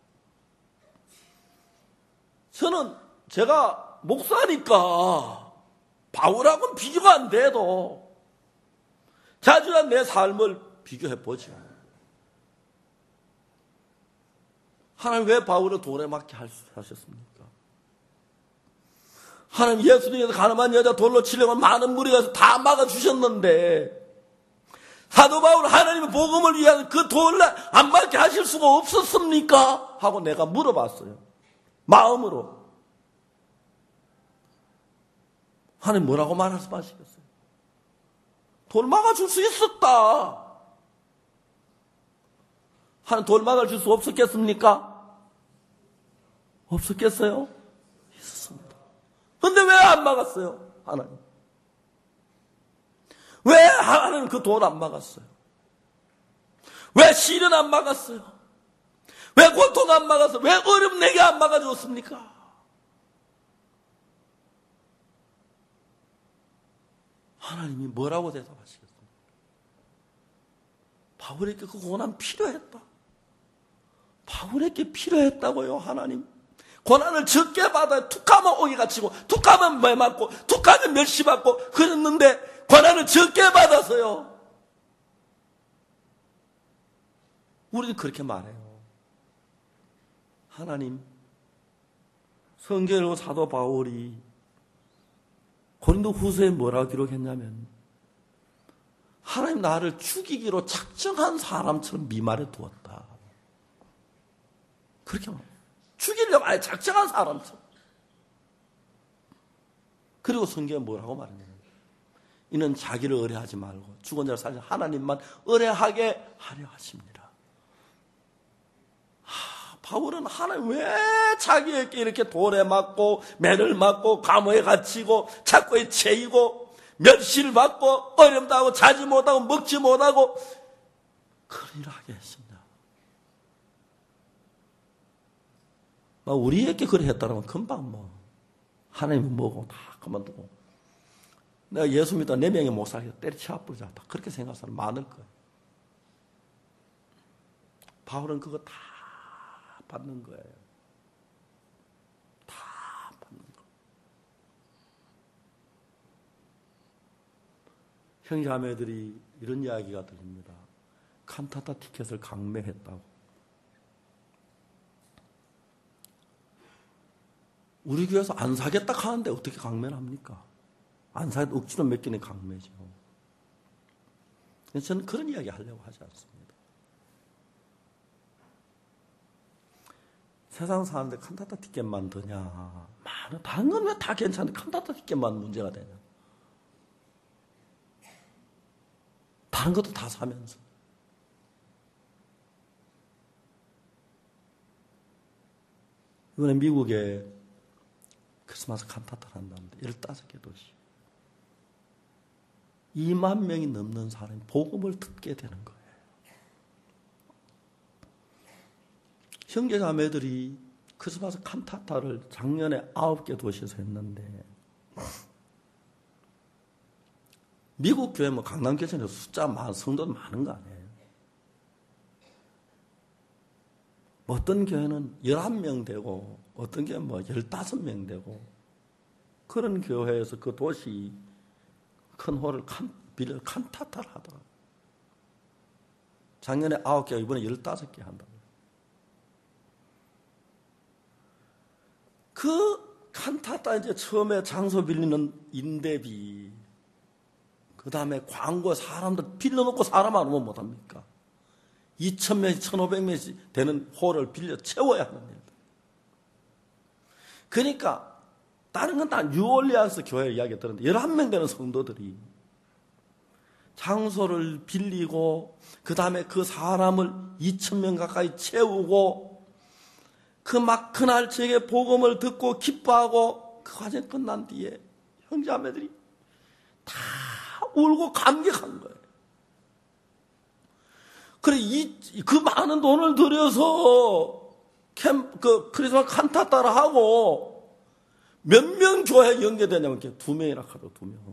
저는 제가 목사니까 바울하고는 비교가 안 돼도 자주한 내 삶을 비교해 보죠. 하나님 왜 바울을 돌에 맞게 하셨습니까? 하나님 예수님께서 가늠한 여자 돌로 치려고 많은 무리가 다 막아주셨는데 사도 바울 하나님의 복음을 위한 그 돌을 안 맞게 하실 수가 없었습니까? 하고 내가 물어봤어요. 마음으로. 하나님 뭐라고 말씀하시겠어요? 돌 막아줄 수 있었다. 하나님 돌 막아줄 수 없었겠습니까? 없었겠어요? 있었습니다. 근데 왜 안 막았어요? 하나님. 왜 하나님 그 돌 안 막았어요? 왜 시련 안 막았어요? 왜 고통 안 막았어요? 왜 어려움 내게 안 막아줬습니까? 하나님이 뭐라고 대답하시겠습니까? 바울에게 그 고난 필요했다. 바울에게 필요했다고요, 하나님. 고난을 적게 받아야 툭하면 오기 갇히고, 툭하면 매 맞고, 툭하면 멸시받고, 그랬는데, 고난을 적게 받아서요. 우리는 그렇게 말해요. 하나님, 성경의 사도 바울이 고린도 후서에 뭐라고 기록했냐면, 하나님 나를 죽이기로 작정한 사람처럼 미말해 두었다. 그렇게 말해요. 죽이려고 아예 작정한 사람처럼. 그리고 성경에 뭐라고 말했냐면, 이는 자기를 의뢰하지 말고 죽은 자를 살려 하나님만 의뢰하게 하려 하십니다. 하, 바울은 하나님 왜 자기에게 이렇게 돌에 맞고 매를 맞고 감옥에 갇히고 착고에 채이고 멸시를 받고 어렵다고 자지 못하고 먹지 못하고 그런 일을 하게 했습니다. 우리에게 그래 했다면 금방 뭐 하나님이 뭐고 다 그만두고 내가 예수 믿다 네 명의 목사에게 때려쳐 아프자 다 그렇게 생각하는 사람 많을 거예요. 바울은 그거 다 받는 거예요. 다 받는 거. 형제자매들이 이런 이야기가 들립니다. 칸타타 티켓을 강매했다고. 우리 교회에서 안 사겠다 하는데 어떻게 강매를 합니까? 안 사겠다 억지로 몇 개는 강매죠. 그래서 저는 그런 이야기 하려고 하지 않습니다. 세상 사는데 칸타타 티켓만 드냐. 많은 다른 건 왜 다 괜찮은데 칸타타 티켓만 문제가 되냐. 다른 것도 다 사면서. 이번에 미국에 크리스마스 칸타타를 한다는데 열다섯 개 도시. 이만 명이 넘는 사람이 복음을 듣게 되는 거예요. 형제자매들이 크리스마스 칸타타를 작년에 아홉 개 도시에서 했는데 미국 교회 뭐 강남 교회는 숫자 많은 성도 많은 거 아니에요? 어떤 교회는 열한 명 되고 어떤 교회는 뭐 열다섯 명 되고 그런 교회에서 그 도시 큰 홀을 칸, 빌려 칸타타를 하더라고요. 작년에 아홉 개, 이번에 열다섯 개 한다고요. 그 칸타타 이제 처음에 장소 빌리는 임대비, 그 다음에 광고 사람들 빌려놓고 사람 안 오면 못합니까? 이천 명씩, 천오백 명씩 되는 홀을 빌려 채워야 하는 일들. 그러니까 다른 건 다 뉴올리언스 교회 이야기 들었는데 열한 명 되는 성도들이 장소를 빌리고 그 다음에 그 사람을 이천 명 가까이 채우고 그 막 그날 저에게 복음을 듣고 기뻐하고 그 과정이 끝난 뒤에 형제자매들이 다 울고 감격한 거예요. 그래, 이, 그 많은 돈을 들여서 캠, 그 크리스마스 칸타타를 하고 몇 명 교회에 연계되냐면 두 명이라 하죠, 두 명.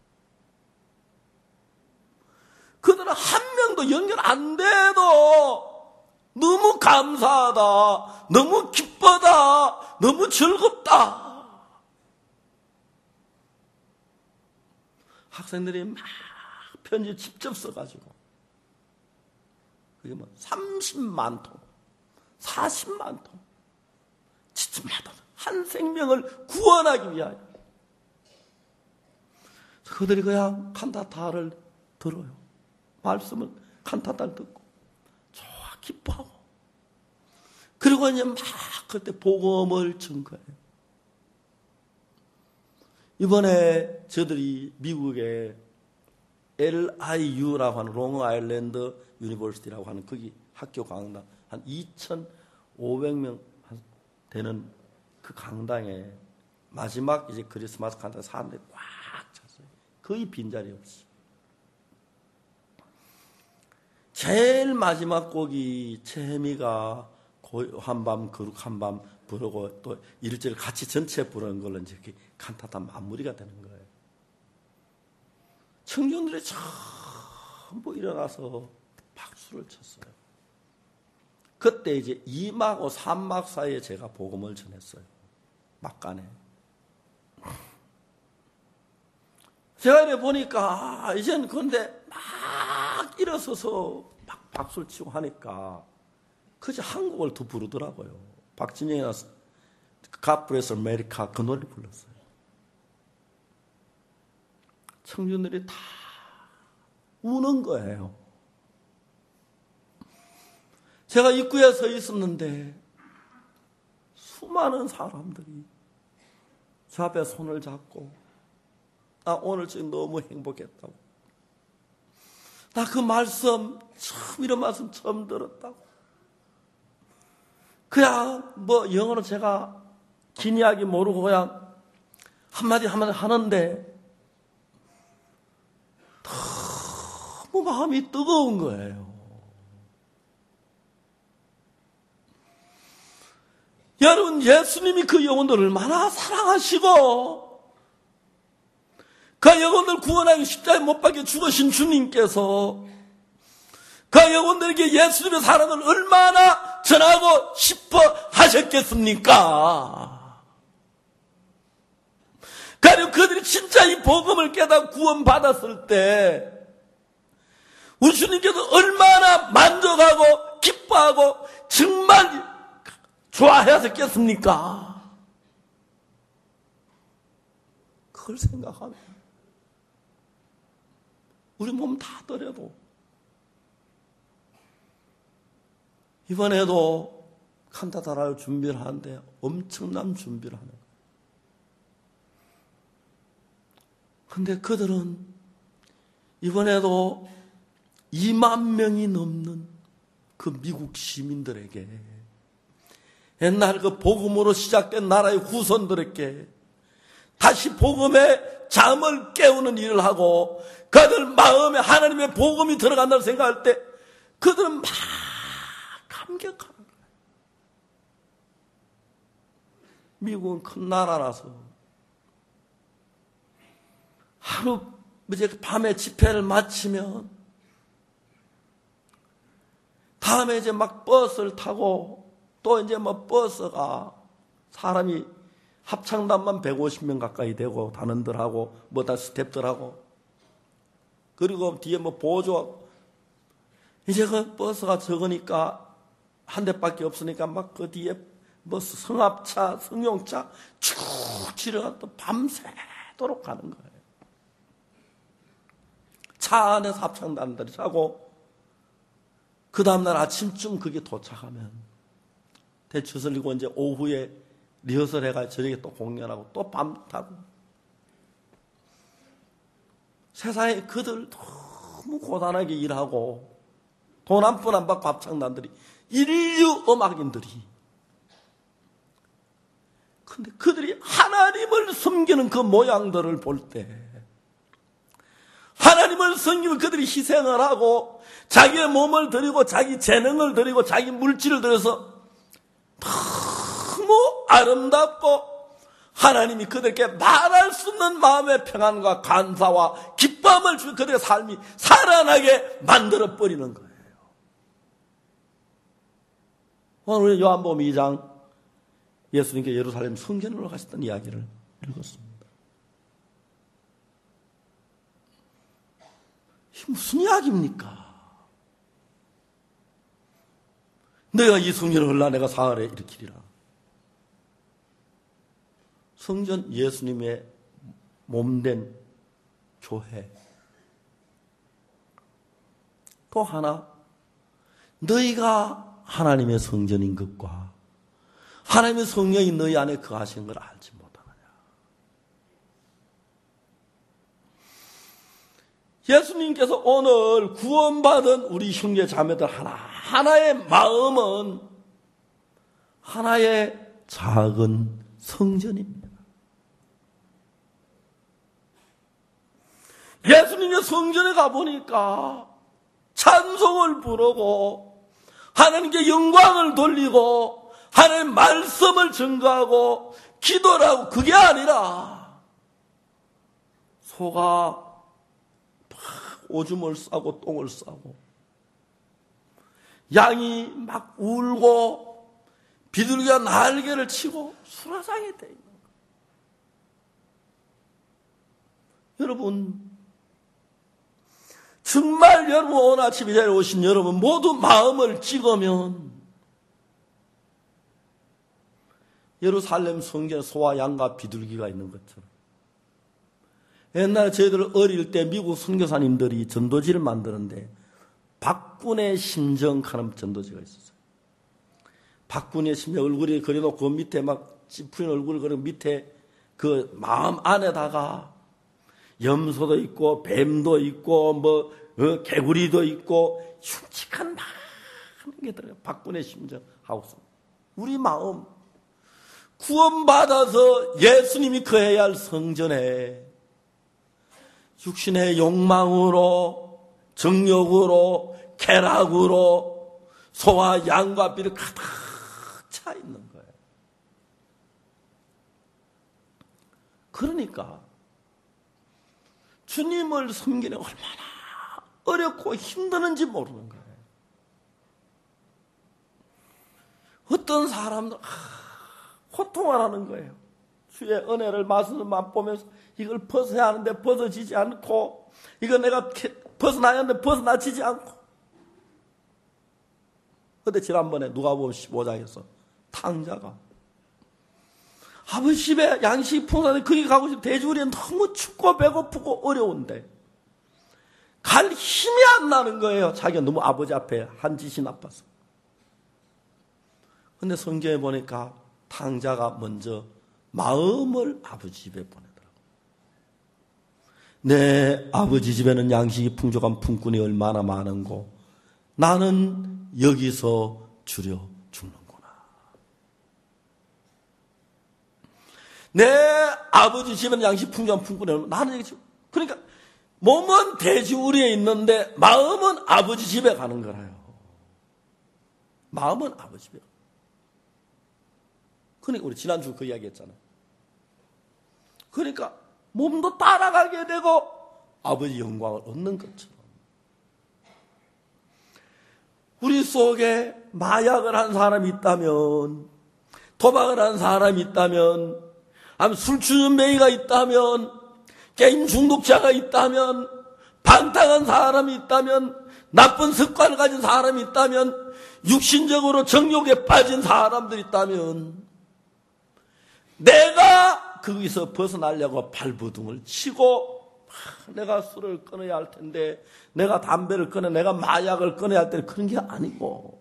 그들은 한 명도 연결 안 돼도 너무 감사하다, 너무 기쁘다, 너무 즐겁다. 학생들이 막 편지 직접 써가지고 그게 뭐 삼십만 통, 사십만 통 지침마다 한 생명을 구원하기 위하여 그들이 그냥 칸타타를 들어요. 말씀을 칸타타를 듣고 좋아 기뻐하고 그리고 이제 막 그때 복음을 준 거예요. 이번에 저들이 미국에 엘아이유라고 하는 롱아일랜드 유니버시티라고 하는 거기 학교 강당 한 이천오백 명 되는 그 강당에 마지막 이제 크리스마스 칸타타 사람들이 꽉 찼어요. 거의 빈자리 없이. 제일 마지막 곡이 채미가 한밤 그룹 한밤 부르고 또 일절 같이 전체 부르는 걸로 이제 칸타타 마무리가 되는 거예요. 청중들이 전부 일어나서 박수를 쳤어요. 그때 이제 이 막하고 삼 막 사이에 제가 복음을 전했어요. 막간에. 제가 이래 보니까, 아, 이제는 그런데 막 일어서서 막 박수를 치고 하니까, 그저 한국을 더 부르더라고요. 박진영이나 God Bless America 그 노래를 불렀어요. 청중들이 다 우는 거예요. 제가 입구에 서 있었는데 수많은 사람들이 저 앞에 손을 잡고 나 오늘 지금 너무 행복했다고 나 그 말씀 처음 이런 말씀 처음 들었다고 그냥 뭐 영어로 제가 긴 이야기 모르고 그냥 한마디 한마디 하는데 너무 마음이 뜨거운 거예요. 여러분, 예수님이 그 영혼들을 얼마나 사랑하시고 그 영혼들 구원하기 십자가에 못 박혀 죽으신 주님께서 그 영혼들에게 예수님의 사랑을 얼마나 전하고 싶어 하셨겠습니까? 가령 그들이 진짜 이 복음을 깨닫고 구원받았을 때 우리 주님께서 얼마나 만족하고 기뻐하고 정말 좋아하셨겠습니까? 그걸 생각하면 우리 몸 다 떨어도 이번에도 칸타타를 준비를 하는데 엄청난 준비를 하는 거예요. 근데 그들은 이번에도 이만 명이 넘는 그 미국 시민들에게, 옛날 그 복음으로 시작된 나라의 후손들에게 다시 복음의 잠을 깨우는 일을 하고, 그들 마음에 하나님의 복음이 들어간다고 생각할 때 그들은 막 감격하는 거예요. 미국은 큰 나라라서 하루 이제 밤에 집회를 마치면 다음에 이제 막 버스를 타고, 또 이제 뭐 버스가 사람이 합창단만 백오십 명 가까이 되고, 단원들하고 뭐 다 스태프들하고, 그리고 뒤에 뭐 보조, 이제 그 버스가 적으니까 한 대밖에 없으니까 막 그 뒤에 뭐 승합차, 승용차 쭉 지나가서 밤새도록 가는 거예요. 차 안에서 합창단들이 자고, 그 다음날 아침쯤 그게 도착하면 대추설리고 이제 오후에 리허설 해가 저녁에 또 공연하고 또 밤 타고, 세상에 그들 너무 고단하게 일하고 돈 한 푼 안 받고 합창단들이, 인류 음악인들이, 근데 그들이 하나님을 섬기는 그 모양들을 볼 때, 하나님을 섬기면 그들이 희생을 하고 자기의 몸을 드리고 자기 재능을 드리고 자기 물질을 들여서 너무 아름답고, 하나님이 그들에게 말할 수 없는 마음의 평안과 감사와 기쁨을 주며 그들의 삶이 살아나게 만들어버리는 거예요. 오늘 요한복음 이 장, 예수님께 예루살렘 성전으로 가셨던 이야기를 읽었습니다. 이게 무슨 이야기입니까? 내가 이 성전을 헐라 내가 사흘에 일으키리라. 성전, 예수님의 몸된 교회. 또 하나, 너희가 하나님의 성전인 것과 하나님의 성령이 너희 안에 거하신 걸 알지 못하느냐. 예수님께서 오늘 구원받은 우리 형제 자매들 하나 하나의 마음은 하나의 작은 성전입니다. 예수님의 성전에 가보니까 찬송을 부르고 하나님께 영광을 돌리고 하나님의 말씀을 증거하고 기도를 하고, 그게 아니라 소가 오줌을 싸고 똥을 싸고 양이 막 울고 비둘기가 날개를 치고 수라상이 되어 있는 거예요. 여러분, 정말 여러분 오늘 아침 이 자리에 오신 여러분 모두 마음을 찍으면 예루살렘 성전에 소와 양과 비둘기가 있는 것처럼, 옛날에 저희들 어릴 때 미국 선교사님들이 전도지를 만드는데 박군의 심정 하는 전도지가 있었어요. 박군의 심정 얼굴이 그려놓고 그 밑에 막 찌푸린 얼굴을 그리고 밑에 그 마음 안에다가 염소도 있고 뱀도 있고 뭐 어, 개구리도 있고 흉측한 많은 게 들어요. 박군의 심정 하우스. 우리 마음 구원받아서 예수님이 거해야 할 성전에 육신의 욕망으로, 정욕으로, 쾌락으로 소와 양과 비를 가득 차 있는 거예요. 그러니까 주님을 섬기는 얼마나 어렵고 힘드는지 모르는 거예요. 어떤 사람들 고통을 하는 거예요. 주의 은혜를 맛보면서 이걸 벗어야 하는데 벗어지지 않고, 이거 내가 벗어나야 하는데 벗어나지지 않고. 그런데 지난번에 누가복음 십오 장에서 탕자가 아버지 집에 양식이 풍성한데 거기 가고 싶어. 돼지우리는 너무 춥고 배고프고 어려운데 갈 힘이 안 나는 거예요. 자기가 너무 아버지 앞에 한 짓이 나빠서. 그런데 성경에 보니까 탕자가 먼저 마음을 아버지 집에 보내더라고요. 내 아버지 집에는 양식이 풍족한 품꾼이 얼마나 많은고 나는 여기서 주려 죽는구나. 내 아버지 집에는 양식 풍족한 품꾼이 얼마나 나는 여기 그러니까 몸은 돼지우리에 있는데 마음은 아버지 집에 가는 거라요. 마음은 아버지 집에. 그러니까 우리 지난주 그 이야기 했잖아요. 그러니까 몸도 따라가게 되고 아버지 영광을 얻는 것처럼 우리 속에 마약을 한 사람이 있다면, 도박을 한 사람이 있다면, 아니면 술 주전뱅이가 있다면, 게임 중독자가 있다면, 방탕한 사람이 있다면, 나쁜 습관을 가진 사람이 있다면, 육신적으로 정욕에 빠진 사람들이 있다면 내가 거기서 벗어나려고 발버둥을 치고 내가 술을 끊어야 할 텐데, 내가 담배를 끊어, 내가 마약을 끊어야 할 텐데, 그런 게 아니고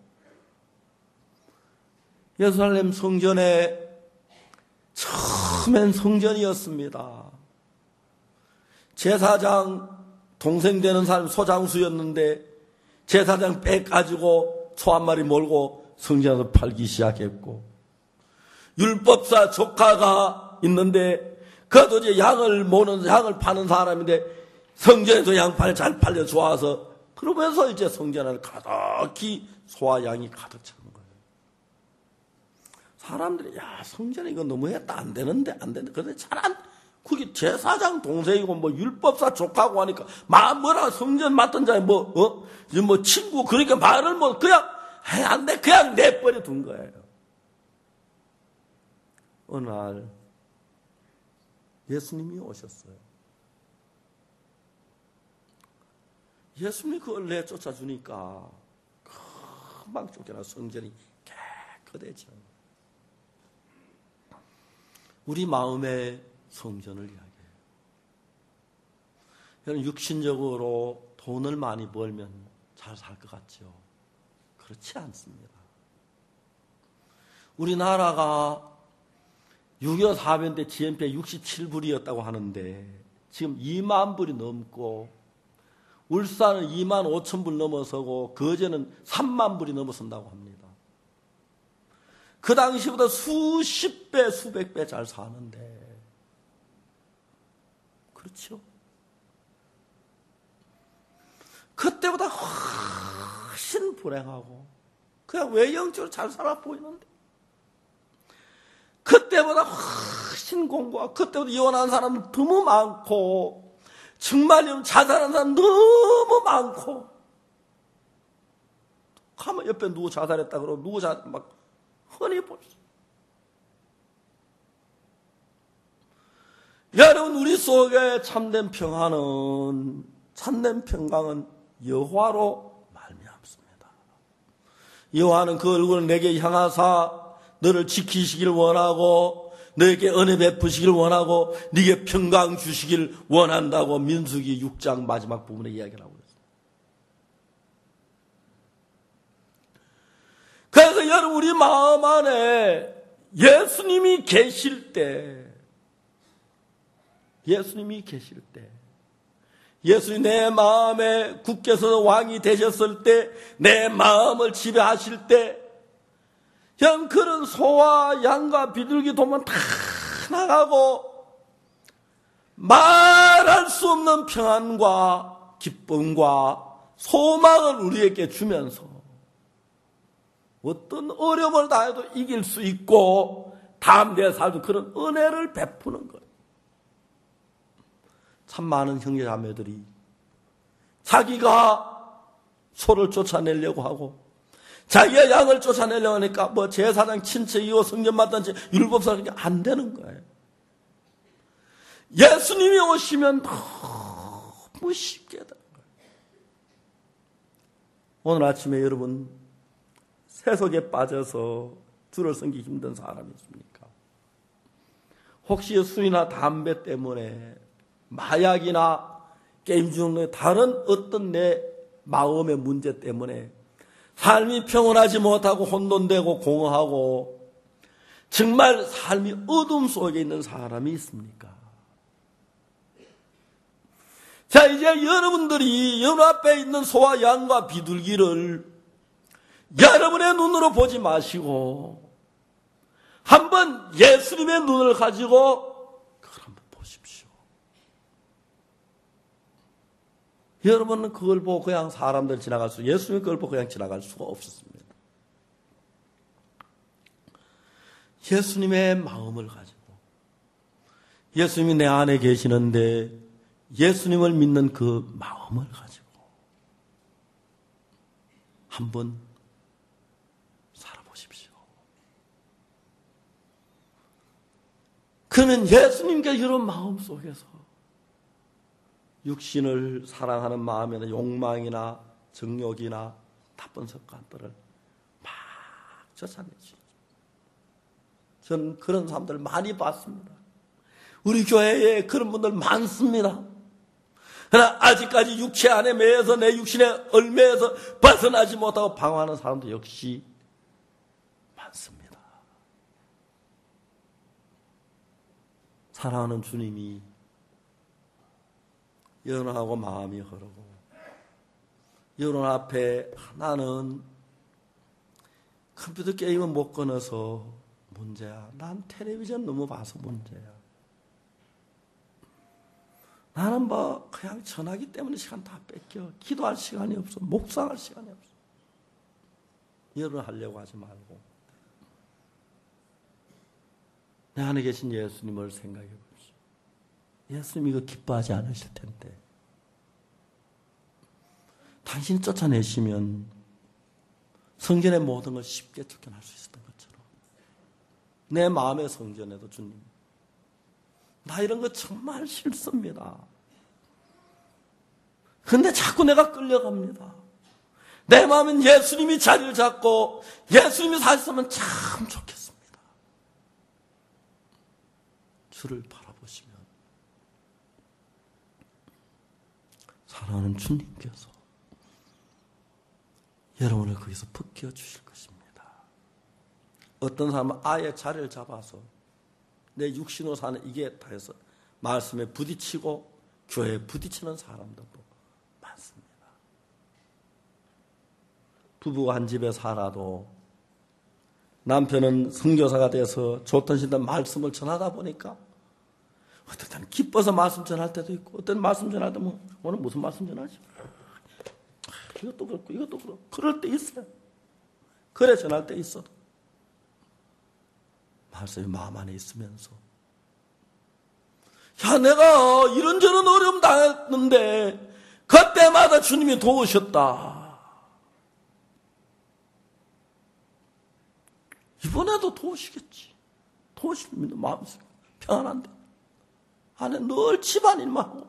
예루살렘 성전에 처음엔 성전이었습니다. 제사장 동생 되는 사람 소장수였는데 제사장 빼가지고 소 한 마리 몰고 성전에서 팔기 시작했고, 율법사 조카가 있는데 그도 이제 양을 모는, 양을 파는 사람인데 성전에서 양팔 잘 팔려 좋아서 그러면서 이제 성전을 가득히 소와 양이 가득 차는 거예요. 사람들이 야 성전에 이거 너무했다, 안 되는데 안 되는데 그런데 잘 안, 그게 제사장 동생이고 뭐 율법사 조카고 하니까 마 뭐라 성전 맡은 자에 뭐 어? 뭐 친구 그러니까 말을 뭐 그냥 안 돼 그냥 내버려 둔 거예요. 어느 날 예수님이 오셨어요. 예수님이 그걸 내쫓아 주니까 금방 쫓겨나 성전이 깨끗해져. 우리 마음의 성전을 이야기해요. 여러분, 육신적으로 돈을 많이 벌면 잘 살 것 같죠? 그렇지 않습니다. 우리나라가 육이오 사변 때 지엠피 육십칠 불이었다고 하는데 지금 이만 불이 넘고, 울산은 이만 오천 불 넘어서고 거제는 삼만 불이 넘어선다고 합니다. 그 당시보다 수십 배, 수백 배 잘 사는데, 그렇죠? 그때보다 훨씬 불행하고 그냥 외형적으로 잘 살아 보이는데, 그때보다 훨씬 공부하고 그때보다 이혼한 사람 너무 많고 정말 자살한 사람 너무 많고, 가면 옆에 누구 자살했다 그러고 누구 자 막 흔히 볼 수. 여러분, 우리 속에 참된 평안은, 참된 평강은 여호와로 말미암습니다. 여호와는 그 얼굴을 내게 향하사 너를 지키시길 원하고 너에게 은혜 베푸시길 원하고 네게 평강 주시길 원한다고 민수기 육 장 마지막 부분에 이야기를 하고 있습니다. 그래서 여러분, 우리 마음 안에 예수님이 계실 때, 예수님이 계실 때, 예수님 내 마음에 굳게서 왕이 되셨을 때, 내 마음을 지배하실 때, 형 그런 소와 양과 비둘기 도만 다 나가고 말할 수 없는 평안과 기쁨과 소망을 우리에게 주면서 어떤 어려움을 당해도 이길 수 있고 담대히 살도 그런 은혜를 베푸는 거예요. 참 많은 형제자매들이 자기가 소를 쫓아내려고 하고 자기가 양을 쫓아내려고 하니까 뭐 제사장 친척이고 성전 맡든지 율법사는 안 되는 거예요. 예수님이 오시면 너무 쉽게 되는 거예요. 오늘 아침에 여러분, 세속에 빠져서 줄을 서기 힘든 사람이 있습니까? 혹시 술이나 담배 때문에, 마약이나 게임 중에 다른 어떤 내 마음의 문제 때문에 삶이 평온하지 못하고 혼돈되고 공허하고 정말 삶이 어둠 속에 있는 사람이 있습니까? 자, 이제 여러분들이 여러분 앞에 있는 소와 양과 비둘기를 여러분의 눈으로 보지 마시고 한번 예수님의 눈을 가지고 그걸 한번 보십시오. 여러분은 그걸 보고 그냥 사람들 지나갈 수, 예수님이 그걸 보고 그냥 지나갈 수가 없었습니다. 예수님의 마음을 가지고 예수님이 내 안에 계시는데 예수님을 믿는 그 마음을 가지고 한번 살아보십시오. 그는 예수님께 이런 마음 속에서 육신을 사랑하는 마음이나 욕망이나 정욕이나 나쁜 습관들을 막 쫓아내죠. 저는 그런 사람들 많이 봤습니다. 우리 교회에 그런 분들 많습니다. 그러나 아직까지 육체 안에 매여서 내 육신의 얼매에서 벗어나지 못하고 방황하는 사람도 역시 많습니다. 사랑하는 주님이 여론하고 마음이 흐르고 여론 앞에 나는 컴퓨터 게임은 못 끊어서 문제야. 난 텔레비전 너무 봐서 문제야. 나는 뭐 그냥 전화기 때문에 시간 다 뺏겨. 기도할 시간이 없어. 묵상할 시간이 없어. 열을 하지 말고 내 안에 계신 예수님을 생각해 보십시오. 예수님이 이거 기뻐하지 않으실 텐데 당신이 쫓아내시면 성전의 모든 걸 쉽게 쫓겨날 수 있었던 것처럼 내 마음의 성전에도 주님 나 이런 거 정말 싫습니다. 근데 자꾸 내가 끌려갑니다. 내 마음은 예수님이 자리를 잡고 예수님이 사셨으면 참 좋겠습니다. 주를 바라보시면 사랑하는 주님께서 여러분을 거기서 벗겨 주실 것입니다. 어떤 사람은 아예 자리를 잡아서 내 육신으로 사는 이게 다 해서 말씀에 부딪히고 교회에 부딪히는 사람들도 많습니다. 부부가 한 집에 살아도 남편은 선교사가 돼서 좋던 시대 말씀을 전하다 보니까 어떨 때는 기뻐서 말씀 전할 때도 있고 어떤 말씀 전할 때 뭐 오늘 무슨 말씀 전하지? 이것도 그렇고 이것도 그렇고 그럴 때 있어요. 그래 전할 때 있어도 말씀이 마음 안에 있으면서 야 내가 이런저런 어려움 당했는데 그때마다 주님이 도우셨다. 이번에도 도우시겠지. 도우시면 마음이 평안한데 안에 늘 집안일만 하고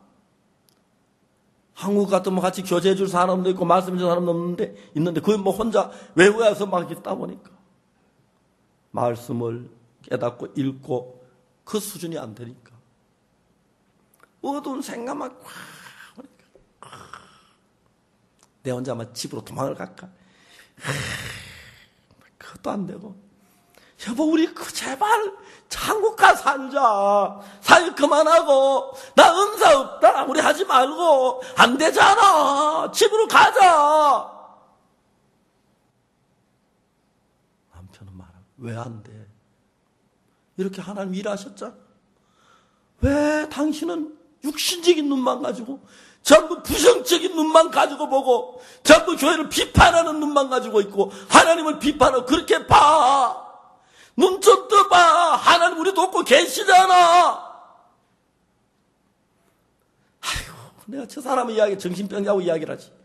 한국 같으면 같이 교제해 줄 사람도 있고 말씀해 줄 사람도 없는데 있는데 그걸 뭐 혼자 외국에 가서 막 있다 보니까 말씀을 깨닫고 읽고 그 수준이 안 되니까 어두운 생각만 꽉 하니까 내 혼자만 집으로 도망을 갈까? 그것도 안 되고 여보 우리 그 제발 한국 가서 살자. 살 그만하고 나 은사 없다. 우리 하지 말고 안 되잖아. 집으로 가자. 남편은 말하고 왜 안 돼? 이렇게 하나님 일하셨잖아. 왜 당신은 육신적인 눈만 가지고 전부 부정적인 눈만 가지고 보고 전부 교회를 비판하는 눈만 가지고 있고 하나님을 비판하고 그렇게 봐. 눈 좀 떠봐. 하나님 우리 돕고 계시잖아. 아이고 내가 저 사람의 이야기 정신병자하고 이야기를 하지.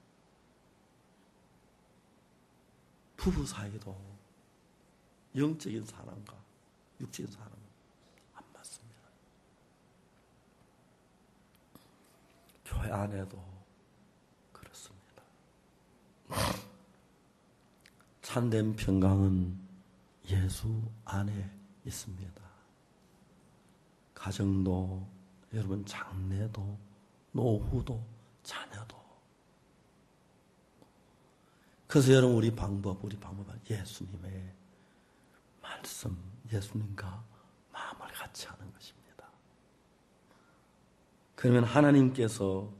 부부 사이도 영적인 사람과 육적인 사람은 안 맞습니다. 교회 안에도 그렇습니다. 참된 평강은 예수 안에 있습니다. 가정도 여러분 장래도 노후도 자녀도 그래서 여러분 우리 방법 우리 방법은 예수님의 말씀 예수님과 마음을 같이 하는 것입니다. 그러면 하나님께서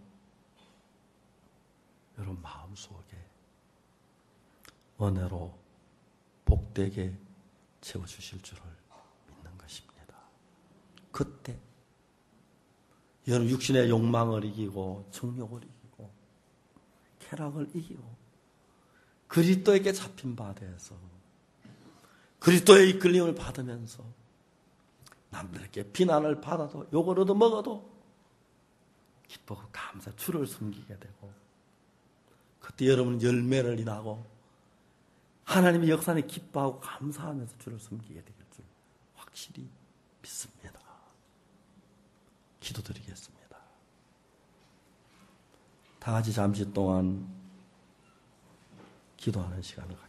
여러분 마음속에 은혜로 복되게 채워주실 줄을 믿는 것입니다. 그때 여러분 육신의 욕망을 이기고 정욕을 이기고 쾌락을 이기고 그리스도에게 잡힌 바 되어서 그리스도의 이끌림을 받으면서 남들에게 비난을 받아도 욕을 얻어 먹어도 기쁘고 감사 주를 섬기게 되고 그때 여러분은 열매를 인하고 하나님의 역사에 기뻐하고 감사하면서 주를 섬기게 될 줄 확실히 믿습니다. 기도드리겠습니다. 다 같이 잠시 동안 기도하는 시간을 가지겠습니다.